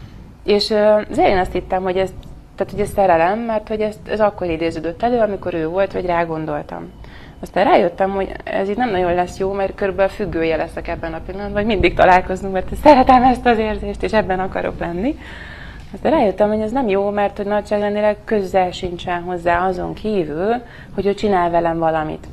És azért én azt hittem, hogy ez, tehát, hogy ez szerelem, mert hogy ez, ez akkor idéződött elő, amikor ő volt, vagy rá gondoltam. Aztán rájöttem, hogy ez itt nem nagyon lesz jó, mert körülbelül függője leszek ebben a pillanatban, vagy mindig találkozunk, mert szeretem ezt az érzést, és ebben akarok lenni. Aztán rájöttem, hogy ez nem jó, mert hogy nagyságrendileg közel sincsen hozzá azon kívül, hogy ő csinál velem valamit.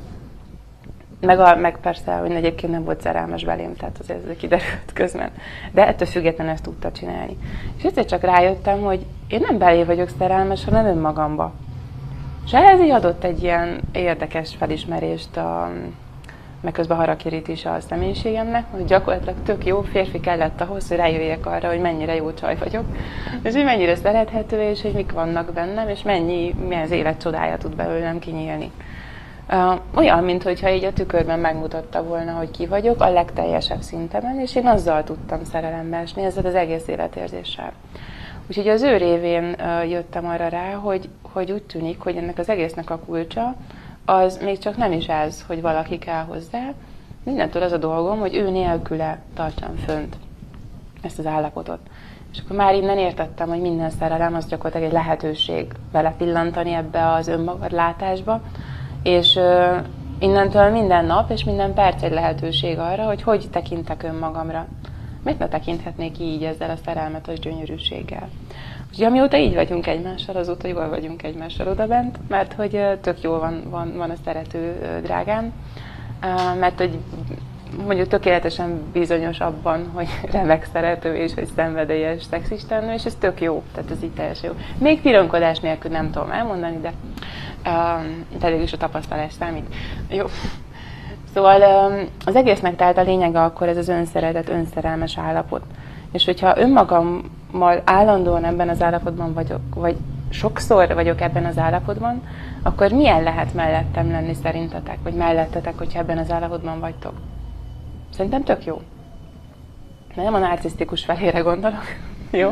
Meg, a, meg persze, hogy egyébként nem volt szerelmes belém, tehát azért ez kiderült közben. De ettől függetlenül ezt tudta csinálni. És egyszer csak rájöttem, hogy én nem belé vagyok szerelmes, hanem önmagamba. És ehhez így adott egy ilyen érdekes felismerést, a, meg közben harakirit is a személyiségemnek, hogy gyakorlatilag tök jó férfi kellett ahhoz, hogy rájöjjek arra, hogy mennyire jó csaj vagyok, és hogy mennyire szerethető, és hogy mik vannak bennem, és mennyi, milyen az élet csodája tud belőlem kinyílni. Uh, olyan, mintha így a tükörben megmutatta volna, hogy ki vagyok a legteljesebb szintemen, és én azzal tudtam szerelembe esni, ezzel az egész életérzéssel. Úgyhogy az ő révén uh, jöttem arra rá, hogy, hogy úgy tűnik, hogy ennek az egésznek a kulcsa, az még csak nem is ez, hogy valaki kell hozzá. Mindentől az a dolgom, hogy ő nélküle tartsam fönt ezt az állapotot. És akkor már innen értettem, hogy minden szerelem az gyakorlatilag egy lehetőség vele pillantani ebbe az önmagadlátásba, és uh, innentől minden nap és minden perc egy lehetőség arra, hogy hogy tekintek önmagamra. Miért ne tekinthetnék így ezzel a szerelmetes gyönyörűséggel? Úgyhogy amióta így vagyunk egymással, azóta jól vagyunk egymással odabent, mert hogy uh, tök jól van, van, van a szerető uh, drágám, uh, mert hogy mondjuk tökéletesen bizonyos abban, hogy remek szerető és hogy szenvedélyes szexistennő, és ez tök jó, tehát ez így teljesen jó. Még pironkodás nélkül nem tudom elmondani, de uh, elég is a tapasztalás számít. Jó. Szóval um, az egésznek tehát a lényege akkor ez az önszeretet, önszerelmes állapot. És hogyha önmagammal állandóan ebben az állapotban vagyok, vagy sokszor vagyok ebben az állapotban, akkor milyen lehet mellettem lenni szerintetek, vagy mellettetek, hogyha ebben az állapotban vagytok? Szerintem tök jó. De nem a narcisztikus felére gondolok. Jó?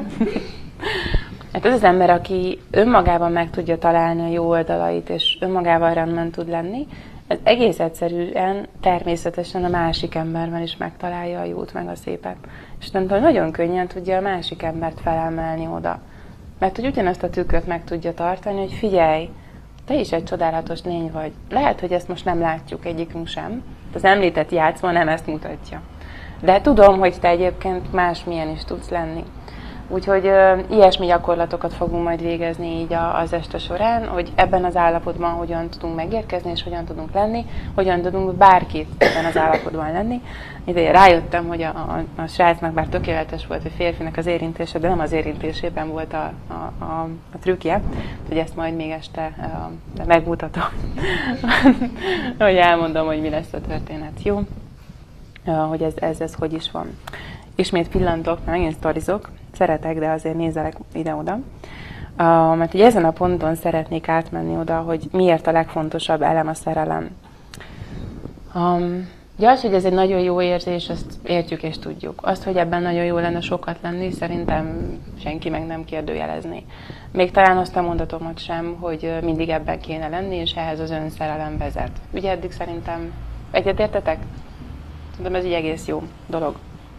Hát az az ember, aki önmagában meg tudja találni a jó oldalait, és önmagával rendben tud lenni, ez egész egyszerűen, természetesen a másik emberben is megtalálja a jót, meg a szépet. És tentől nagyon könnyen tudja a másik embert felemelni oda. Mert hogy ugyanazt a tükröt meg tudja tartani, hogy figyelj, te is egy csodálatos lény vagy. Lehet, hogy ezt most nem látjuk egyikünk sem. Az említett játszma nem ezt mutatja. De tudom, hogy te egyébként másmilyen is tudsz lenni. Úgyhogy ö, ilyesmi gyakorlatokat fogunk majd végezni így a, az este során, hogy ebben az állapotban hogyan tudunk megérkezni, és hogyan tudunk lenni, hogyan tudunk bárkit ebben az állapotban lenni. Ide rájöttem, hogy a, a, a srácnak bár tökéletes volt, hogy férfinek az érintése, de nem az érintésében volt a, a, a, a trükkje, hogy ezt majd még este uh, megmutatom, hogy elmondom, hogy mi lesz a történet. Jó? Uh, hogy ez, ez, ez hogy is van. Ismét pillantok, mert megint sztorizok, szeretek, de azért nézzelek ide-oda. Uh, mert ugye ezen a ponton szeretnék átmenni oda, hogy miért a legfontosabb elem a szerelem. Um, ugye az, hogy ez egy nagyon jó érzés, azt értjük és tudjuk. Azt, hogy ebben nagyon jó lenne sokat lenni, szerintem senki meg nem kérdőjelezni. Még talán azt a mondatomat sem, hogy mindig ebben kéne lenni, és ehhez az önszerelem vezet. Ugye eddig szerintem egyetértetek? Szerintem ez egy egész jó dolog.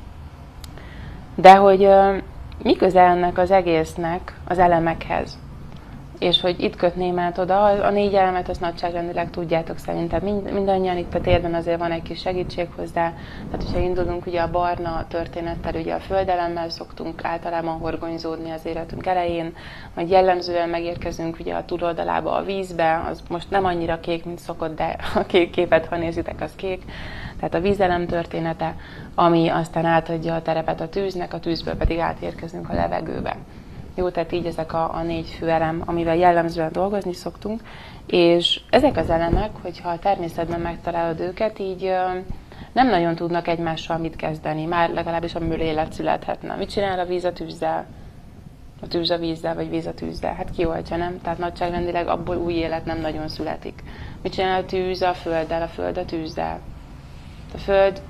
De hogy uh, mi köze ennek az egésznek az elemekhez? És hogy itt kötném át oda, a négy elemet azt nagyságrendileg tudjátok szerintem mind, mindannyian, itt a térben azért van egy kis segítség hozzá. Tehát, hogyha indulunk ugye a barna történettel, ugye a földelemmel szoktunk általában horgonyzódni az életünk elején, majd jellemzően megérkezünk ugye a túloldalába a vízbe, az most nem annyira kék, mint szokott, de a kék képet, ha nézitek, az kék. Tehát a vízelem története, ami aztán átadja a terepet a tűznek, a tűzből pedig átérkezünk a levegőbe. Jó, tehát így ezek a, a négy fő elem, amivel jellemzően dolgozni szoktunk, és ezek az elemek, hogyha a természetben megtalálod őket, így ö, nem nagyon tudnak egymással mit kezdeni, már legalábbis amiből élet születhetne. Mit csinál a víz a tűzzel? A tűz a vízzel, vagy víz a tűzzel? Hát kioltja, nem? Tehát nagyságrendileg abból új élet nem nagyon születik. Mit csinál a tűz a földdel, a föld a tűzzel? A föld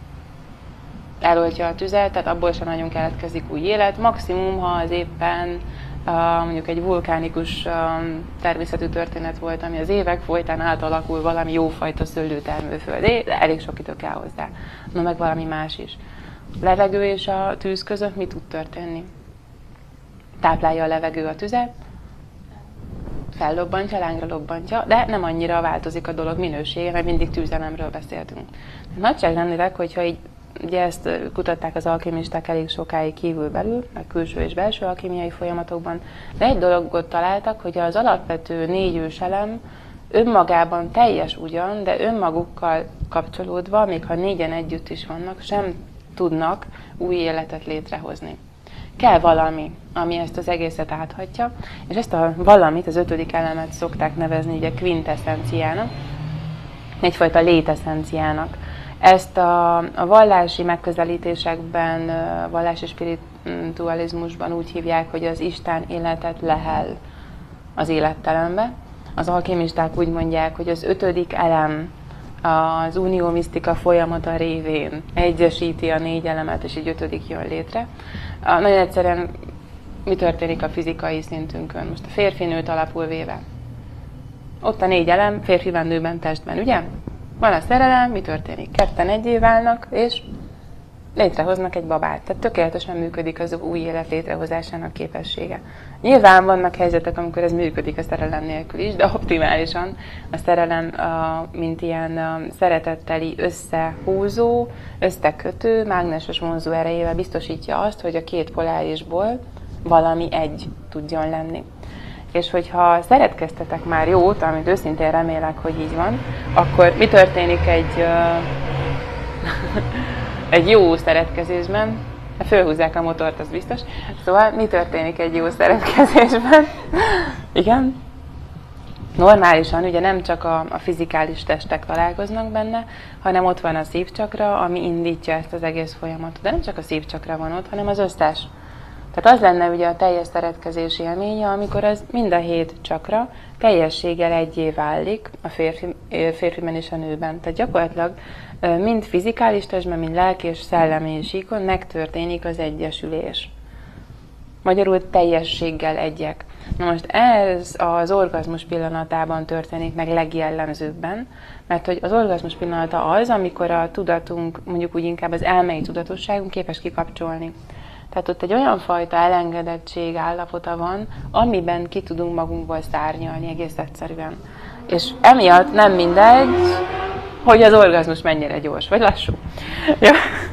eloltja a tüzet, tehát abból sem nagyon keletkezik új élet. Maximum, ha az éppen uh, mondjuk egy vulkánikus um, természetű történet volt, ami az évek folytán átalakul valami jófajta szőlőtermőföldé, de elég sok idő kell hozzá. No, meg valami más is. A levegő és a tűz között mi tud történni? Táplálja a levegő a tüzet, fellobbantja, lángra lobbantja, de nem annyira változik a dolog minősége, mert mindig tűzelemről beszéltünk. Nagyságrendileg, hogyha így, ugye ezt kutatták az alkimisták elég sokáig kívül-belül, a külső és belső alkimiai folyamatokban, de egy dologot találtak, hogy az alapvető négy őselem önmagában teljes ugyan, de önmagukkal kapcsolódva, még ha négyen együtt is vannak, sem tudnak új életet létrehozni. Kell valami, ami ezt az egészet áthatja, és ezt a valamit, az ötödik elemet szokták nevezni ugye quintessenciának, egyfajta létessenciának. Ezt a, a vallási megközelítésekben, a vallási spiritualizmusban úgy hívják, hogy az Isten életet lehel az élettelenbe. Az alkimisták úgy mondják, hogy az ötödik elem az unió misztika folyamata révén egyesíti a négy elemet, és így ötödik jön létre. Nagyon egyszerűen mi történik a fizikai szintünkön? Most a férfi-nőt alapul véve. Ott a négy elem, férfiben, nőben, testben, ugye? Van a szerelem, mi történik? Ketten egyé válnak, és létrehoznak egy babát. Tehát tökéletesen működik az új élet létrehozásának képessége. Nyilván vannak helyzetek, amikor ez működik a szerelem nélkül is, de optimálisan a szerelem, mint ilyen szeretetteli összehúzó, összekötő, mágneses vonzó erejével biztosítja azt, hogy a két polárisból valami egy tudjon lenni. És hogyha szeretkeztetek már jót, amit őszintén remélek, hogy így van, akkor mi történik egy, egy jó szeretkezésben? Fölhúzzák a motort, az biztos. Szóval mi történik egy jó szeretkezésben? Igen? Normálisan ugye nem csak a, a fizikális testek találkoznak benne, hanem ott van a szívcsakra, ami indítja ezt az egész folyamatot. De nem csak a szívcsakra van ott, hanem az összes. Tehát az lenne ugye a teljes szeretkezés élménye, amikor az mind a hét csakra teljességgel egyé válik a férfi, férfiben és a nőben. Tehát gyakorlatilag mind fizikális testben, mind lelki és szellemi síkon megtörténik az egyesülés. Magyarul teljességgel egyek. Na most ez az orgazmus pillanatában történik meg legjellemzőbben, mert hogy az orgazmus pillanata az, amikor a tudatunk, mondjuk úgy inkább az elmei tudatosságunk képes kikapcsolni. Tehát ott egy olyan fajta elengedettség állapota van, amiben ki tudunk magunkból szárnyalni egész egyszerűen. És emiatt nem mindegy, hogy az orgazmus mennyire gyors vagy lassú. Ja.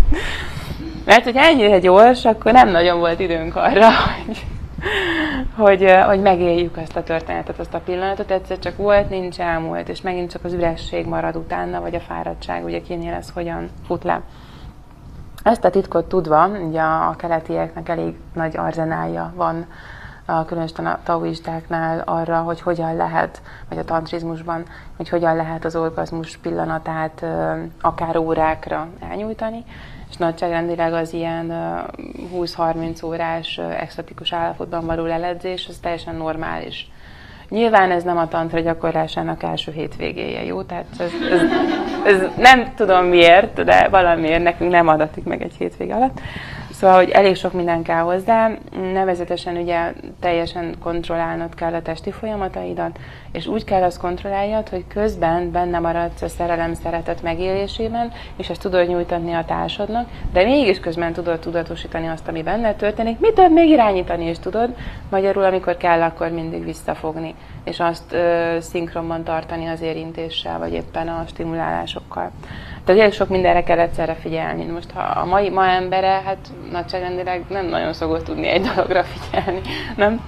Mert hogy ennyire gyors, akkor nem nagyon volt időnk arra, hogy, hogy, hogy megéljük azt a történetet, azt a pillanatot. Egyszer csak volt, nincs, elmúlt, és megint csak az üresség marad utána, vagy a fáradtság, ugye kinél ez hogyan fut le. Ezt a titkot tudva, ugye a keletieknek elég nagy arzenálja van, különösen a taoistáknál arra, hogy hogyan lehet, vagy a tantrizmusban, hogy hogyan lehet az orgazmus pillanatát akár órákra elnyújtani, és nagyságrendileg az ilyen húsz-harminc órás extatikus állapotban való leledzés, az teljesen normális. Nyilván ez nem a tantra gyakorlásának első hétvégéje, jó? Tehát ez, ez, ez nem tudom miért, de valamiért nekünk nem adatik meg egy hétvége alatt. Szóval, hogy elég sok minden kell hozzá, nevezetesen ugye teljesen kontrollálnod kell a testi folyamataidat, és úgy kell azt kontrolláljad, hogy közben benne maradsz a szerelem szeretet megélésében, és ezt tudod nyújtani a társadnak, de mégis közben tudod tudatosítani azt, ami benne történik, mit tudod még irányítani is tudod, magyarul amikor kell, akkor mindig visszafogni, és azt ö, szinkronban tartani az érintéssel, vagy éppen a stimulálásokkal. Tehát elég sok mindenre kell egyszerre figyelni. Most ha a mai ma embere, hát nagyságrendileg nem nagyon szokott tudni egy dologra figyelni, nem?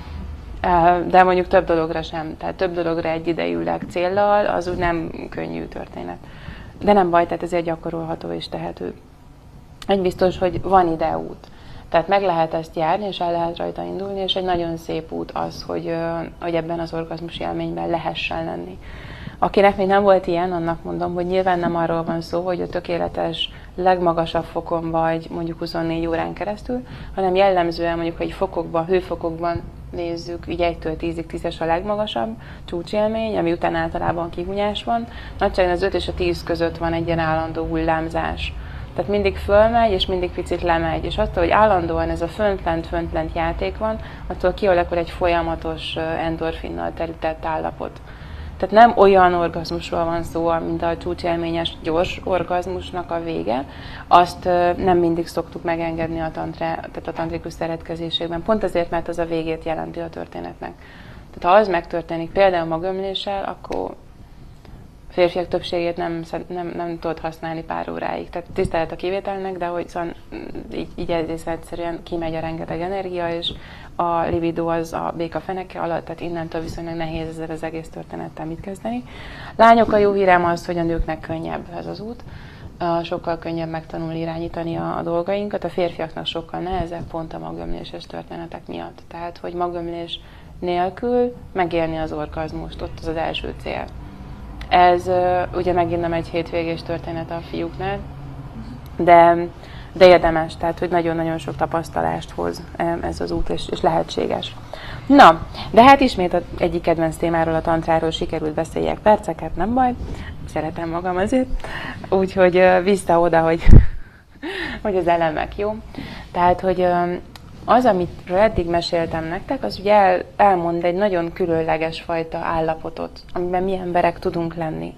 De mondjuk több dologra sem. Tehát több dologra egyidejűleg céllal, az úgy nem könnyű történet. De nem baj, tehát ezért gyakorolható és tehető. Egy biztos, hogy van ide út. Tehát meg lehet ezt járni, és el lehet rajta indulni, és egy nagyon szép út az, hogy, hogy ebben az orgazmus élményben lehessen lenni. Akinek még nem volt ilyen, annak mondom, hogy nyilván nem arról van szó, hogy a tökéletes legmagasabb fokon vagy mondjuk huszonnégy órán keresztül, hanem jellemzően mondjuk, hogy fokokban, hőfokokban nézzük, így egytől tízig tízes a legmagasabb csúcsélmény, ami után általában kihunyás van. Nagyságban az öt és a tíz között van egy ilyen állandó hullámzás. Tehát mindig fölmegy, és mindig picit lemegy. És attól, hogy állandóan ez a föntlent-föntlent játék van, attól kialakul egy folyamatos endorfinnal terített állapot. Tehát nem olyan orgazmusról van szó, mint a csúcsélményes gyors orgazmusnak a vége. Azt nem mindig szoktuk megengedni a, tantra, tehát a tantrikus szeretkezésekben, pont azért, mert az a végét jelenti a történetnek. Tehát ha az megtörténik például magömléssel, akkor férfiak többségét nem, nem, nem tudod használni pár óráig. Tehát tisztelet a kivételnek, de hogy szóval így, így egész egyszerűen kimegy a rengeteg energia, és a libido az a béka feneke alatt, tehát innentől viszonylag nehéz ezzel az egész történettel mit kezdeni. Lányok, a jó hírem az, hogy a nőknek könnyebb ez az út. Sokkal könnyebb megtanulni irányítani a, a dolgainkat, a férfiaknak sokkal nehezebb, pont a magömléses történetek miatt. Tehát, hogy magömlés nélkül megélni az orgazmust, ott az az első cél. Ez ugye megint nem egy hétvégés történet a fiúknál, de, de érdemes, tehát hogy nagyon-nagyon sok tapasztalást hoz ez az út, és, és lehetséges. Na, de hát ismét az egyik kedvenc témáról, a tantráról sikerült beszéljek perceket, nem baj, szeretem magam azért, úgyhogy vissza oda, hogy, hogy az elemek, jó? Tehát, hogy az, amit eddig meséltem nektek, az ugye el, elmond egy nagyon különleges fajta állapotot, amiben mi emberek tudunk lenni.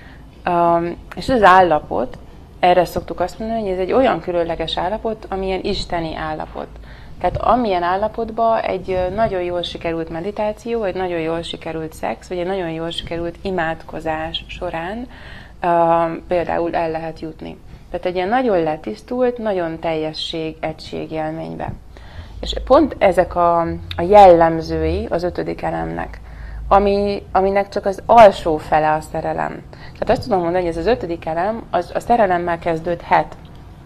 Um, és ez az állapot, erre szoktuk azt mondani, hogy ez egy olyan különleges állapot, amilyen isteni állapot. Tehát amilyen állapotban egy nagyon jól sikerült meditáció, egy nagyon jól sikerült szex, vagy egy nagyon jól sikerült imádkozás során um, például el lehet jutni. Tehát egy ilyen nagyon letisztult, nagyon teljesség, egység élménybe. És pont ezek a, a jellemzői az ötödik elemnek, ami, aminek csak az alsó fele a szerelem. Tehát azt tudom mondani, hogy ez az ötödik elem, az a szerelemmel kezdődhet.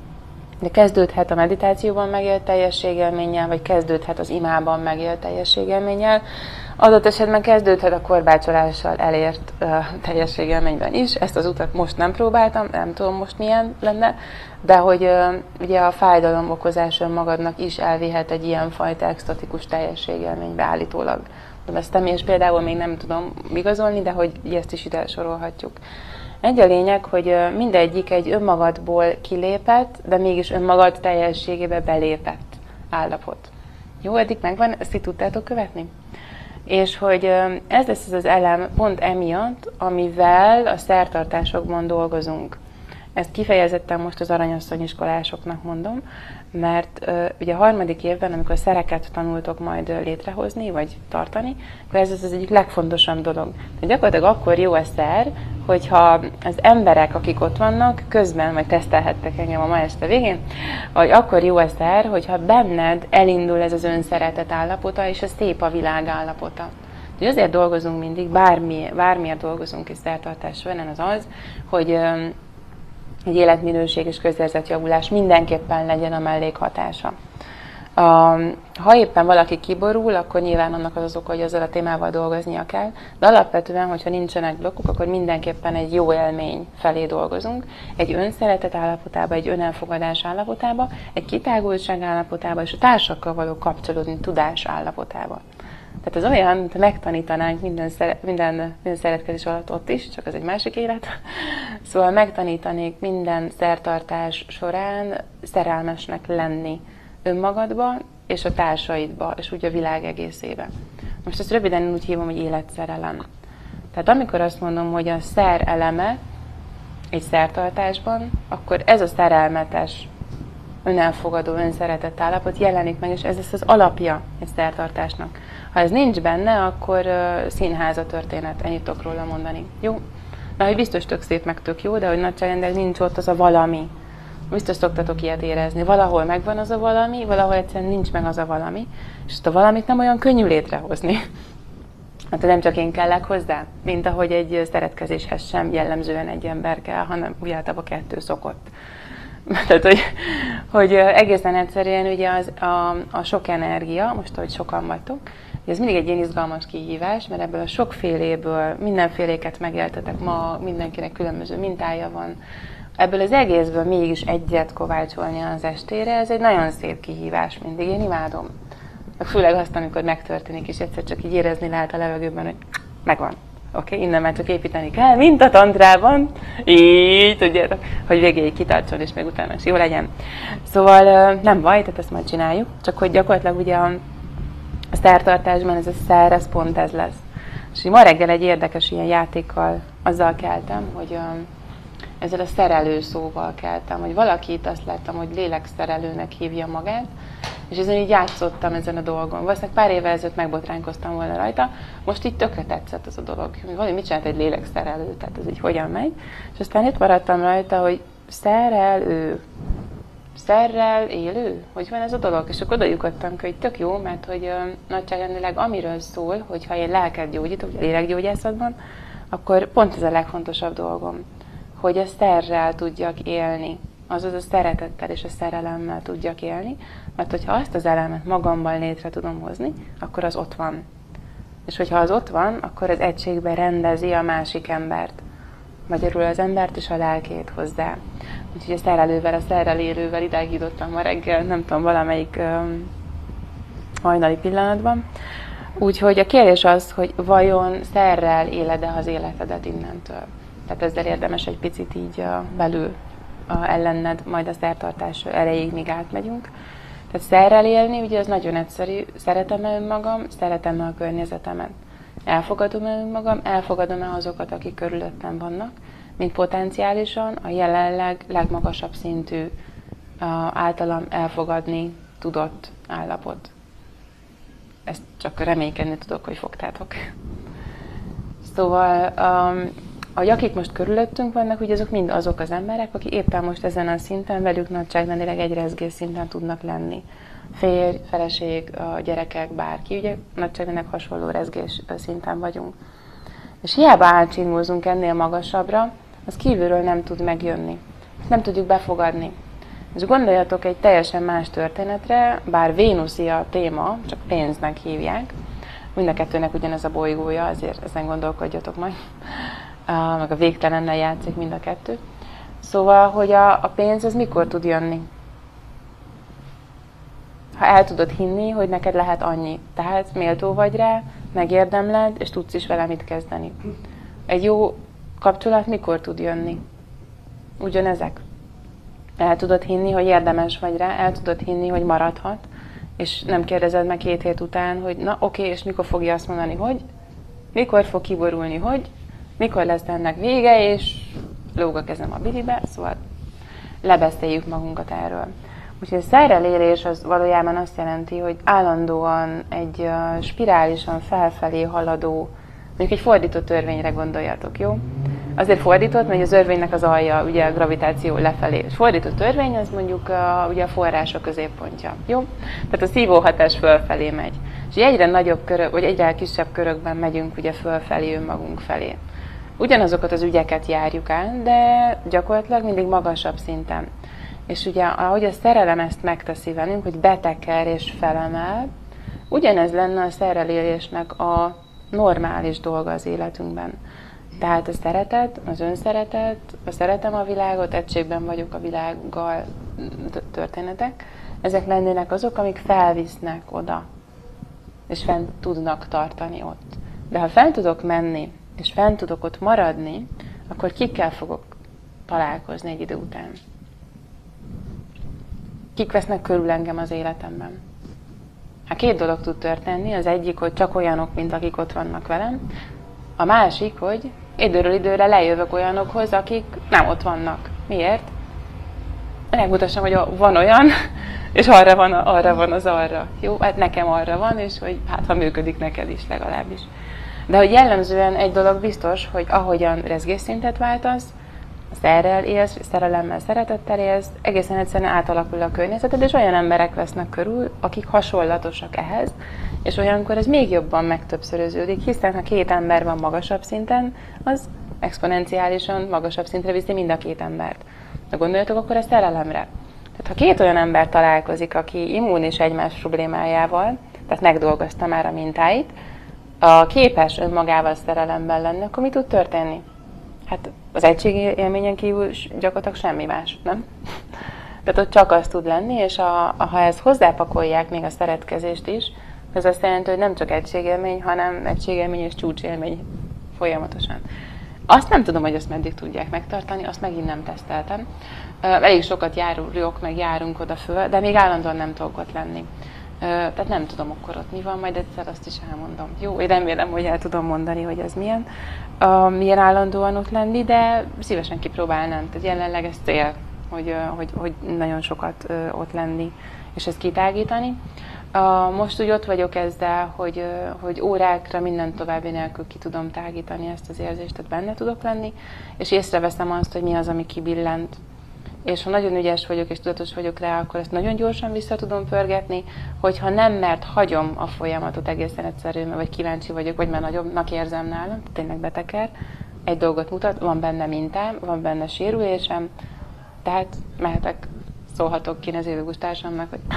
De kezdődhet a meditációban megélt teljességélménnyel, vagy kezdődhet az imában megélt teljességélménnyel. Adott esetben kezdődhet a korbácsolással elért uh, teljességélményben is. Ezt az utat most nem próbáltam, nem tudom most milyen lenne, de hogy uh, ugye a fájdalom okozás önmagadnak is elvihet egy ilyenfajta extatikus teljességélménybe állítólag. De ezt és például még nem tudom igazolni, de hogy ezt is ide sorolhatjuk. Egy a lényeg, hogy mindegyik egy önmagadból kilépett, de mégis önmagad teljességébe belépett állapot. Jó, eddig megvan, ezt így tudtátok követni? És hogy ez lesz az az elem pont emiatt, amivel a szertartásokban dolgozunk. Ezt kifejezetten most az aranyasszony iskolásoknak mondom, mert uh, ugye a harmadik évben, amikor szereket tanultok majd létrehozni, vagy tartani, akkor ez az egyik legfontosabb dolog. De gyakorlatilag akkor jó a szer, hogyha az emberek, akik ott vannak, közben, vagy tesztelhettek engem a ma este végén, vagy akkor jó a szer, hogyha benned elindul ez az önszeretet állapota, és ez szép a világ állapota. Úgyhogy azért dolgozunk mindig, bármi, bármiért dolgozunk és szertartás során, az az, hogy um, egy életminőség és közérzetjavulás mindenképpen legyen a mellékhatása. A, ha éppen valaki kiborul, akkor nyilván annak az az oka, hogy ezzel a témával dolgoznia kell, de alapvetően, hogyha nincsenek blokkok, akkor mindenképpen egy jó élmény felé dolgozunk, egy önszeretet állapotába, egy önelfogadás állapotába, egy kitágultság állapotába, és a társakkal való kapcsolódni tudás állapotába. Tehát ez olyan, mint megtanítanánk minden, szere, minden, minden szeretkezés alatt ott is, csak az egy másik élet. Szóval megtanítanék minden szertartás során szerelmesnek lenni önmagadba és a társaidba, és úgy a világ egészébe. Most ezt röviden úgy hívom, hogy életszerelem. Tehát amikor azt mondom, hogy a szer eleme egy szertartásban, akkor ez a szerelmetes, önelfogadó, önszeretett állapot jelenik meg, és ez lesz az alapja egy szertartásnak. Ha ez nincs benne, akkor uh, színház a történet, ennyit tudok róla mondani. Jó? Na, hogy biztos tök szép, meg tök jó, de hogy nagyságrendileg nincs ott az a valami. Biztos szoktatok ilyet érezni. Valahol megvan az a valami, valahol egyszerűen nincs meg az a valami, és azt a valamit nem olyan könnyű létrehozni. Hát nem csak én kellek hozzá, mint ahogy egy szeretkezéshez sem jellemzően egy ember kell, hanem úgy általában kettő szokott. Tehát, hogy, hogy egészen egyszerűen ugye az, a, a sok energia, most, hogy sokan vagytok, ez mindig egy ilyen izgalmas kihívás, mert ebből a sokféléből mindenféléket megéltetek ma, mindenkinek különböző mintája van. Ebből az egészből mégis egyet kovácsolni az estére, ez egy nagyon szép kihívás mindig, én imádom. Főleg azt, amikor megtörténik, és egyszer csak így érezni lehet a levegőben, hogy megvan. Oké, okay, innen már csak építeni kell, mint a tantrában, így tudjátok, hogy végéig kitartson, és még utána is jó legyen. Szóval nem baj, tehát ezt majd csináljuk, csak hogy gyakorlatilag ugye a, a szertartásban ez a szer, ez pont ez lesz. És ma reggel egy érdekes ilyen játékkal azzal keltem, hogy ezzel a szerelő szóval keltem, hogy valakit azt láttam, hogy lélekszerelőnek hívja magát, és ezen így játszottam ezen a dolgon. Valószínűleg pár évvel ezelőtt megbotránkoztam volna rajta, most így tökre tetszett ez a dolog. Valami mit csinált egy lélekszerelő, tehát ez így hogyan megy. És aztán itt maradtam rajta, hogy szerelő, szerrel élő, hogy van ez a dolog. És akkor oda lyukadtam, hogy tök jó, mert hogy ö, nagyságrendileg amiről szól, hogyha én lelket gyógyítok, a lélekgyógyászatban, akkor pont ez a legfontosabb dolgom, hogy a szerrel tudjak élni. Azaz a szeretettel és a szerelemmel tudjak élni, mert hogyha azt az elemet magamban létre tudom hozni, akkor az ott van. És hogyha az ott van, akkor az egységben rendezi a másik embert. Magyarul az embert és a lelkét hozzá. Úgyhogy a szerelővel, a szerrel élővel idáig jutottam ma reggel, nem tudom, valamelyik um, hajnali pillanatban. Úgyhogy a kérdés az, hogy vajon szerrel éled-e az életedet innentől? Tehát ezzel érdemes egy picit így uh, belül uh, ellenned, majd a szertartás erejéig, míg átmegyünk. Tehát szerrel élni, ugye az nagyon egyszerű, szeretem-e önmagam, szeretem-e a környezetemet. Elfogadom-e önmagam, elfogadom-e azokat, akik körülöttem vannak, mint potenciálisan a jelenleg legmagasabb szintű uh, általam elfogadni tudott állapot. Ezt csak reménykedni tudok, hogy fogtátok. Szóval, um, hogy akik most körülöttünk vannak, ugye azok mind azok az emberek, akik éppen most ezen a szinten velük nagyságrendileg egy rezgés szinten tudnak lenni. Férj, feleség, gyerekek, bárki, ugye nagyságrendileg hasonló rezgés szinten vagyunk. És hiába átcsingózunk ennél magasabbra, az kívülről nem tud megjönni. Nem tudjuk befogadni. És gondoljatok egy teljesen más történetre, bár Vénuszi a téma, csak pénznek hívják. Mind a kettőnek ugyanez a bolygója, azért ezen gondolkodjatok majd. Uh, meg a végtelennel játszik mind a kettő. Szóval, hogy a, a pénz az mikor tud jönni? Ha el tudod hinni, hogy neked lehet annyi. Tehát méltó vagy rá, megérdemled, és tudsz is vele mit kezdeni. Egy jó kapcsolat mikor tud jönni? Ugyanezek. El tudod hinni, hogy érdemes vagy rá, el tudod hinni, hogy maradhat, és nem kérdezed meg két hét után, hogy na oké, és mikor fogja azt mondani, hogy mikor fog kiborulni, hogy mikor lesz ennek vége, és lóg a kezem a bilibe, szóval lebeszéljük magunkat erről. Úgyhogy a szerrelélés az valójában azt jelenti, hogy állandóan egy uh, spirálisan felfelé haladó, mondjuk egy fordított törvényre gondoljatok, jó? Azért fordított, mert az örvénynek az alja, ugye a gravitáció lefelé. És fordított törvény az mondjuk a, ugye a források középpontja, jó? Tehát a szívóhatás fölfelé megy. És egyre nagyobb körök, vagy egyre kisebb körökben megyünk ugye fölfelé önmagunk felé. Ugyanazokat az ügyeket járjuk el, de gyakorlatilag mindig magasabb szinten. És ugye ahogy a szerelem ezt megteszi velünk, hogy beteker és felemel, ugyanez lenne a szerelésnek a normális dolga az életünkben. Tehát a szeretet, az önszeretet, a szeretem a világot, egységben vagyok a világgal történetek, ezek lennének azok, amik felvisznek oda, és fent tudnak tartani ott. De ha fent tudok menni, és fent tudok ott maradni, akkor kikkel fogok találkozni egy idő után? Kik vesznek körül engem az életemben? Hát két dolog tud történni, az egyik, hogy csak olyanok, mint akik ott vannak velem, a másik, hogy időről időre lejövök olyanokhoz, akik nem ott vannak. Miért? Megmutassam, hogy van olyan, és arra van, arra van az arra. Jó, hát nekem arra van, és hogy hát ha működik neked is legalábbis. De hogy jellemzően egy dolog biztos, hogy ahogyan rezgésszintet váltasz, szerrel élsz, szerelemmel, szeretettel élsz, egészen egyszerűen átalakul a környezeted, és olyan emberek vesznek körül, akik hasonlatosak ehhez, és olyankor ez még jobban megtöbbszöröződik, hiszen ha két ember van magasabb szinten, az exponenciálisan magasabb szintre viszi mind a két embert. De gondoljatok akkor a szerelemre. Tehát ha két olyan ember találkozik, aki immunis egymás problémájával, tehát megdolgozta már a mintáit, a képes önmagával szerelemben lenni, akkor mi tud történni? Hát az egység élményen kívül gyakorlatilag semmi más, nem? Tehát ott csak az tud lenni, és a, a, ha ezt hozzápakolják még a szeretkezést is, ez azt jelenti, hogy nem csak egységélmény, hanem egységélmény és csúcsélmény folyamatosan. Azt nem tudom, hogy ezt meddig tudják megtartani, azt megint nem teszteltem. Elég sokat járunk, meg járunk oda föl, de még állandóan nem tudok ott lenni. Tehát nem tudom akkor ott mi van, majd egyszer azt is elmondom. Jó, én remélem, hogy el tudom mondani, hogy ez milyen, uh, milyen állandóan ott lenni, de szívesen kipróbálnám. Tehát jelenleg ez cél, hogy, uh, hogy, hogy nagyon sokat uh, ott lenni, és ezt kitágítani. Uh, most úgy ott vagyok ezzel, hogy, uh, hogy órákra minden további nélkül ki tudom tágítani ezt az érzést, tehát benne tudok lenni, és észreveszem azt, hogy mi az, ami kibillent. És ha nagyon ügyes vagyok és tudatos vagyok rá, akkor ezt nagyon gyorsan vissza tudom pörgetni, hogyha nem, mert hagyom a folyamatot egészen egyszerűen, vagy kíváncsi vagyok, vagy már nagyobbnak érzem nálam, tényleg beteker, egy dolgot mutat, van benne mintám, van benne sérülésem, tehát mehetek, szólhatok kineziológus társamnak, hogy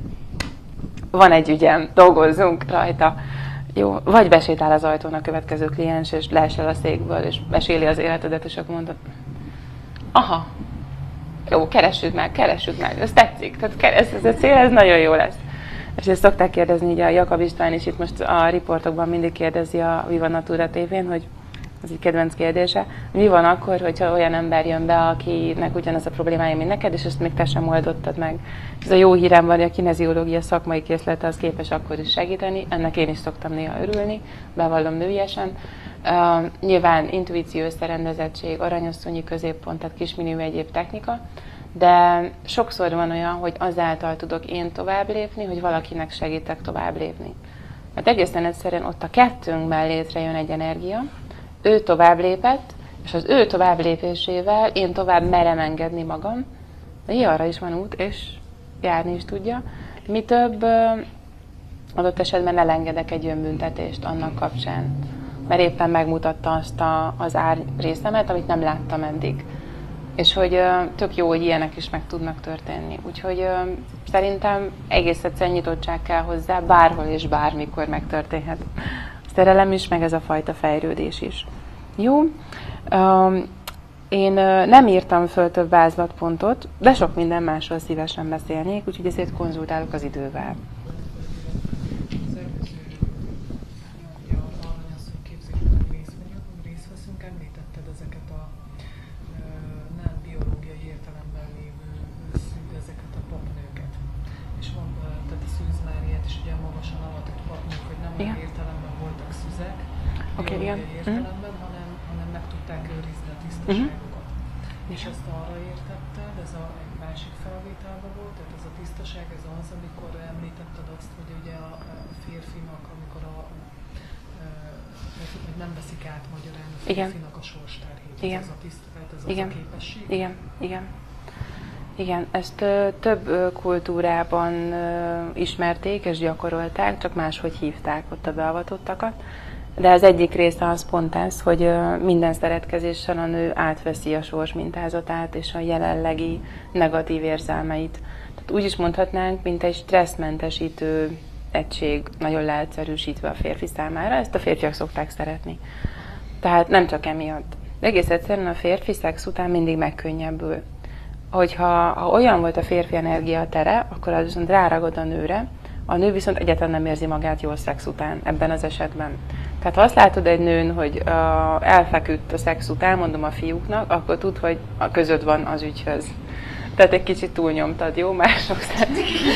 van egy ügyem, dolgozzunk rajta. Jó, vagy besétál az ajtón a következő kliens, és leesel a székből, és meséli az életedet, és akkor mondod, aha, jó, keressük meg, keressük meg, ez tetszik, tehát ez, ez a cél, ez nagyon jó lesz. És ezt szokták kérdezni, így a Jakab István is itt most a riportokban mindig kérdezi a Viva Natura tévén, hogy ez egy kedvenc kérdése, mi van akkor, hogyha olyan ember jön be, akinek ugyanaz a problémája, mint neked, és ezt még te sem oldottad meg. Ez a jó hírem van, hogy a kineziológia szakmai készlete az képes akkor is segíteni, ennek én is szoktam néha örülni, bevallom nőiesen. Uh, nyilván intuíció, összerendezettség, aranyasszonyi középpont, tehát kisminimű egyéb technika, de sokszor van olyan, hogy azáltal tudok én tovább lépni, hogy valakinek segítek tovább lépni. Mert egészen egyszerűen ott a kettőnkben létrejön egy energia, ő tovább lépett, és az ő tovább lépésével én tovább merem engedni magam, de arra is van út, és járni is tudja. Mi több, adott esetben elengedek egy önbüntetést annak kapcsán, mert éppen megmutatta azt a, az ár részemet, amit nem láttam eddig. És hogy tök jó, hogy ilyenek is meg tudnak történni. Úgyhogy szerintem egész egyszerűen nyitottság kell hozzá, bárhol és bármikor megtörténhet. A szerelem is, meg ez a fajta fejlődés is. Jó? Én nem írtam föl több vázlatpontot, de sok minden másról szívesen beszélnék, úgyhogy ezért konzultálok az idővel. Okay, értelemben, hanem, hanem meg tudták őrizni a tisztaságokat. És ezt arra értetted, ez a, egy másik felvételben volt, tehát ez a tisztaság, ez az, amikor említetted azt, hogy ugye a férfinak, amikor a, a nem veszik át magyarán a férfinak a sorstárhét, ez a tisztaság, ez igen. az a képesség? Igen, igen. Igen, ezt ö, több ö, kultúrában ö, ismerték és gyakorolták, csak máshogy hívták ott a beavatottakat. De az egyik része az pont ez, hogy ö, minden szeretkezéssel a nő átveszi a sors mintázatát és a jelenlegi negatív érzelmeit. Tehát úgy is mondhatnánk, mint egy stresszmentesítő egység, nagyon leegyszerűsítve a férfi számára, ezt a férfiak szokták szeretni. Tehát nem csak emiatt. De egész egyszerűen a férfi szex után mindig megkönnyebbül. Hogyha ha olyan volt a férfi energia tere, akkor az viszont ráragod a nőre, a nő viszont egyáltalán nem érzi magát jól szex után ebben az esetben. Tehát ha azt látod egy nőn, hogy uh, elfeküdt a szex után, mondom a fiúknak, akkor tud, hogy a között van az ügyhöz. Tehát egy kicsit túlnyomtad, jó? Mások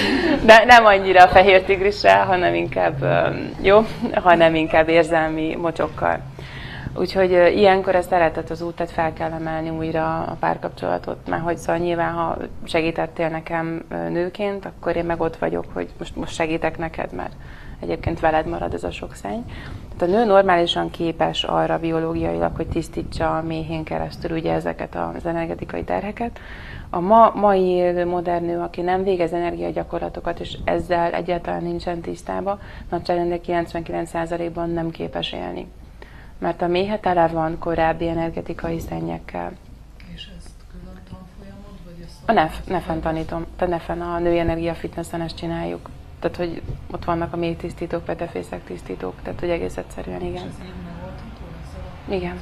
de nem annyira a fehér tigrisre, hanem inkább, um, jó? hanem inkább érzelmi mocsokkal. Úgyhogy uh, ilyenkor ez szeretet az út, tehát fel kell emelni újra a párkapcsolatot, mert hogy szóval nyilván, ha segítettél nekem uh, nőként, akkor én meg ott vagyok, hogy most, most segítek neked, mert egyébként veled marad ez a sok szenny. Tehát a nő normálisan képes arra biológiailag, hogy tisztítsa a méhén keresztül ugye ezeket az energetikai terheket. A ma, mai élő modern nő, aki nem végez energiagyakorlatokat, és ezzel egyáltalán nincsen tisztában, nagyságrendileg kilencvenkilenc százalékban nem képes élni. Mert a méhe tele van korábbi energetikai szennyekkel. És ezt külön tanfolyamod, vagy ezt a nef, nefen tanítom. Tehát nefen a női energia fitnessen ezt csináljuk. Tehát, hogy ott vannak a mély tisztítók, petefészek tisztítók, tehát, hogy egész egyszerűen igen. És ez így megoldható ezzel? Igen.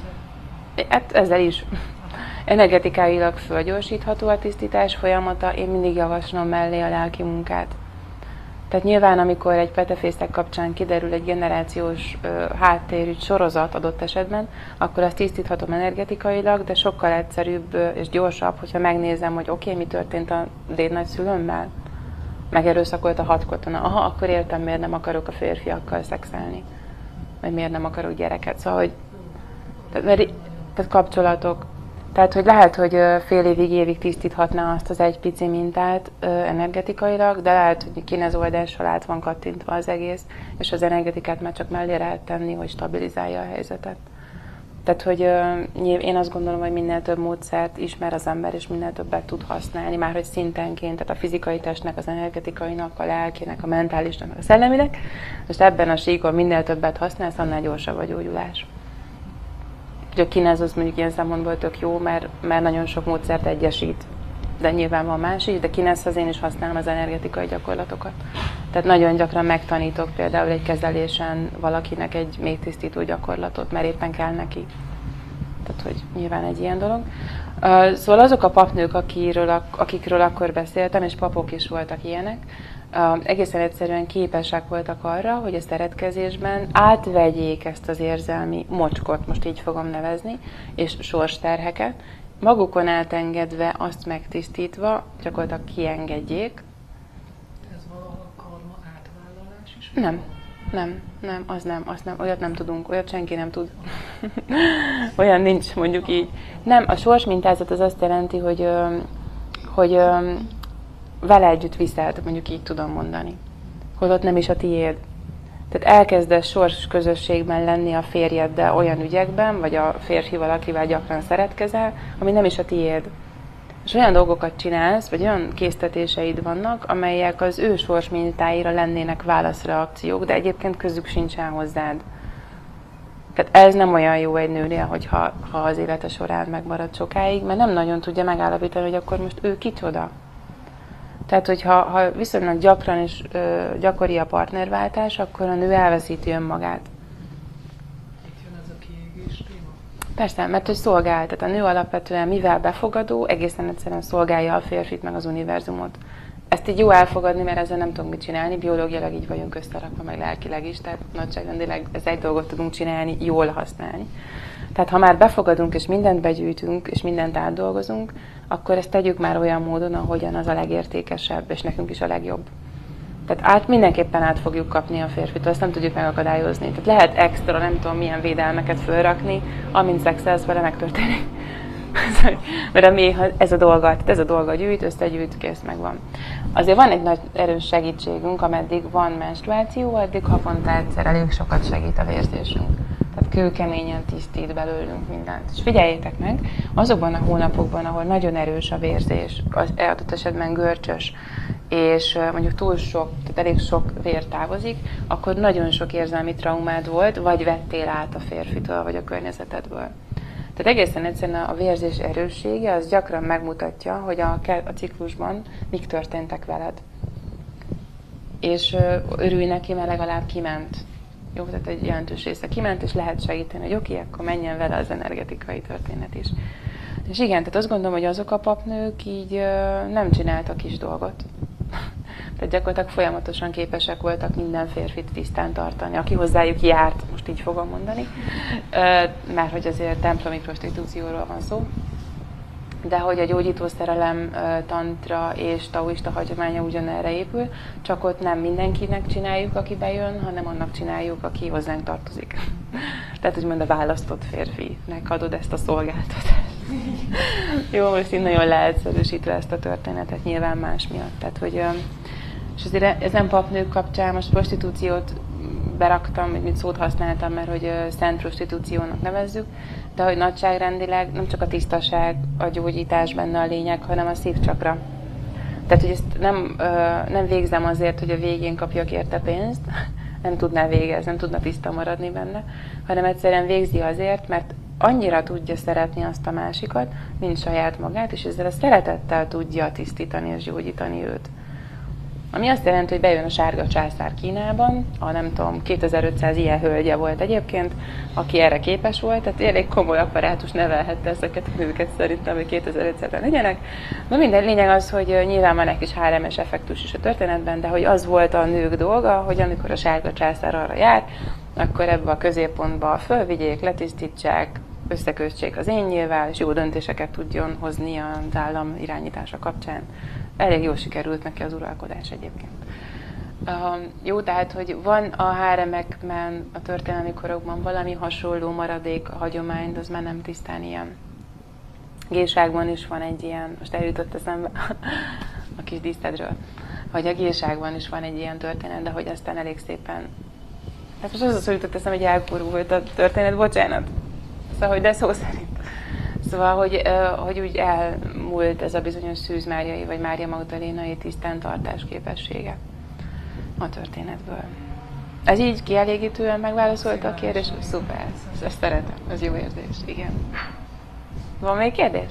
Hát ezzel is. Energetikailag fölgyorsítható a tisztítás folyamata, én mindig javaslom mellé a lelki munkát. Tehát nyilván, amikor egy petefészek kapcsán kiderül egy generációs ö, háttérű sorozat adott esetben, akkor azt tisztíthatom energetikailag, de sokkal egyszerűbb ö, és gyorsabb, hogyha megnézem, hogy oké, okay, mi történt a dédnagyszülőmmel. Megerőszakolt a hat katona. Aha, akkor értem, miért nem akarok a férfiakkal szexelni. Vagy miért nem akarok gyereket. Szóval, hogy tehát, mert, tehát kapcsolatok. Tehát, hogy lehet, hogy fél évig, évig tisztíthatná azt az egy pici mintát ö, energetikailag, de lehet, hogy kinezoldással át van kattintva az egész, és az energetikát már csak mellé lehet tenni, hogy stabilizálja a helyzetet. Tehát, hogy ö, én azt gondolom, hogy minél több módszert ismer az ember, és minél többet tud használni, már hogy szintenként, tehát a fizikai testnek, az energetikainak, a lelkének, a mentálisnak, a szelleminek. Most ebben a síkon minél többet használsz, annál gyorsabb a gyógyulás. A kinez az mondjuk ilyen szempontból tök jó, mert, mert nagyon sok módszert egyesít. De nyilván van más is, de kinezhez én is használom az energetikai gyakorlatokat. Tehát nagyon gyakran megtanítok például egy kezelésen valakinek egy még tisztító gyakorlatot, mert éppen kell neki. Tehát, hogy nyilván egy ilyen dolog. Uh, szóval azok a papnők, akiről, akikről akkor beszéltem, és papok is voltak ilyenek, uh, egészen egyszerűen képesek voltak arra, hogy a szeretkezésben átvegyék ezt az érzelmi mocskot, most így fogom nevezni, és sorsterheket, magukon átengedve, azt megtisztítva, gyakorlatilag kiengedjék. Ez valahol karma átvállalás is? Nem. Nem, nem, az nem, azt nem, olyat nem tudunk, olyat senki nem tud. Olyan nincs, mondjuk így. Nem, a sorsmintázat az azt jelenti, hogy, hogy vele együtt viszed, mondjuk így tudom mondani. Holott nem is a tiéd. Tehát elkezdesz sors közösségben lenni a férjeddel olyan ügyekben, vagy a férfival, akivel gyakran szeretkezel, ami nem is a tiéd. És olyan dolgokat csinálsz, vagy olyan késztetéseid vannak, amelyek az ő sorsmintáira lennének válaszreakciók, de egyébként közük sincsen hozzád. Tehát ez nem olyan jó egy nőnél, hogyha ha az élete során megmarad sokáig, mert nem nagyon tudja megállapítani, hogy akkor most ő kicsoda. Tehát, hogyha ha viszonylag gyakran és ö, gyakori a partnerváltás, akkor a nő elveszíti önmagát. Itt jön ez a kiégés téma? Persze, mert hogy szolgál. Tehát a nő alapvetően mivel befogadó, egészen egyszerűen szolgálja a férfit meg az univerzumot. Ezt így jó elfogadni, mert ezzel nem tudunk mit csinálni, biológiailag így vagyunk összerakva, meg lelkileg is, tehát nagyságrendileg ez egy dolgot tudunk csinálni, jól használni. Tehát ha már befogadunk, és mindent begyűjtünk, és mindent átdolgozunk, akkor ezt tegyük már olyan módon, ahogyan az a legértékesebb, és nekünk is a legjobb. Tehát át, mindenképpen át fogjuk kapni a férfitől, ezt nem tudjuk megakadályozni. Tehát lehet extra, nem tudom milyen védelmeket fölrakni, amint szexelsz vele, megtörténik. Mert a méh, ez a dolga, ez a dolga gyűjt, összegyűjt, kész, megvan. Azért van egy nagy erős segítségünk, ameddig van menstruáció, addig havonta egyszer elég sokat segít a vérzésünk. Tehát kőkeményen tisztít belőlünk mindent. És figyeljétek meg, azokban a hónapokban, ahol nagyon erős a vérzés, az adott esetben görcsös, és mondjuk túl sok, tehát elég sok vér távozik, akkor nagyon sok érzelmi traumád volt, vagy vettél át a férfitől, vagy a környezetedből. Tehát egészen egyszerűen a vérzés erőssége az gyakran megmutatja, hogy a, a ciklusban mik történtek veled. És örülj neki, mert legalább kiment. Jó, tehát egy jelentős része kiment, és lehet segíteni, hogy oké, akkor menjen vele az energetikai történet is. És igen, tehát azt gondolom, hogy azok a papnők így nem csináltak kis dolgot. Tehát gyakorlatilag folyamatosan képesek voltak minden férfit tisztán tartani, aki hozzájuk járt, most így fogom mondani, mert hogy azért templomi prostitúcióról van szó, de hogy a gyógyító szerelem, tantra és taoista hagyománya ugyanerre épül, csak ott nem mindenkinek csináljuk, aki bejön, hanem annak csináljuk, aki hozzánk tartozik. Tehát úgymond a választott férfinek adod ezt a szolgáltatást. Jó, most így nagyon leegyszerűsítve ezt a történetet, nyilván más miatt. Tehát, hogy, és azért ezen papnők kapcsán most prostitúciót beraktam, mit szót használtam, mert hogy szent prostitúciónak nevezzük, de hogy nagyságrendileg nem csak a tisztaság, a gyógyítás benne a lényeg, hanem a szívcsakra. Tehát, hogy ezt nem, nem végzem azért, hogy a végén kapjak érte pénzt, nem tudná végezni, nem tudna tiszta maradni benne, hanem egyszerűen végzi azért, mert annyira tudja szeretni azt a másikat, mint saját magát, és ezzel a szeretettel tudja tisztítani és gyógyítani őt. Ami azt jelenti, hogy bejön a sárga császár Kínában, a nem tudom, kétezer-ötszáz ilyen hölgye volt egyébként, aki erre képes volt, tehát elég komoly apparátus nevelhette ezeket a nőket szerintem, hogy kétezer-ötszázan legyenek. Na minden lényeg az, hogy nyilván van egy kis há er em-es effektus is a történetben, de hogy az volt a nők dolga, hogy amikor a sárga császár arra jár, akkor ebbe a középpontba fölvigyék, letisztítsák, összekössék az énnyével, és jó döntéseket tudjon hozni az állam irányítása kapcsán. Elég jól sikerült neki az uralkodás egyébként. Uh, jó, tehát, hogy van a há er em-ekben, a történelmi korokban valami hasonló maradék a hagyomány, de az már nem tisztán ilyen. Géságban is van egy ilyen, most eljutott eszembe a kis díszedről, hogy a géságban is van egy ilyen történet, de hogy aztán elég szépen... Hát most az az, hogy jutott eszembe, hogy elkurult a történet, bocsánat. Szóval, hogy de szó szerint. Szóval, hogy, hogy úgy elmúlt ez a bizonyos Szűz Máriai vagy Mária Magdalénai tisztántartás képessége a történetből. Ez így kielégítően megválaszolta a kérdést? Szuper, ezt szeretem, ez jó érzés, igen. Van még kérdés?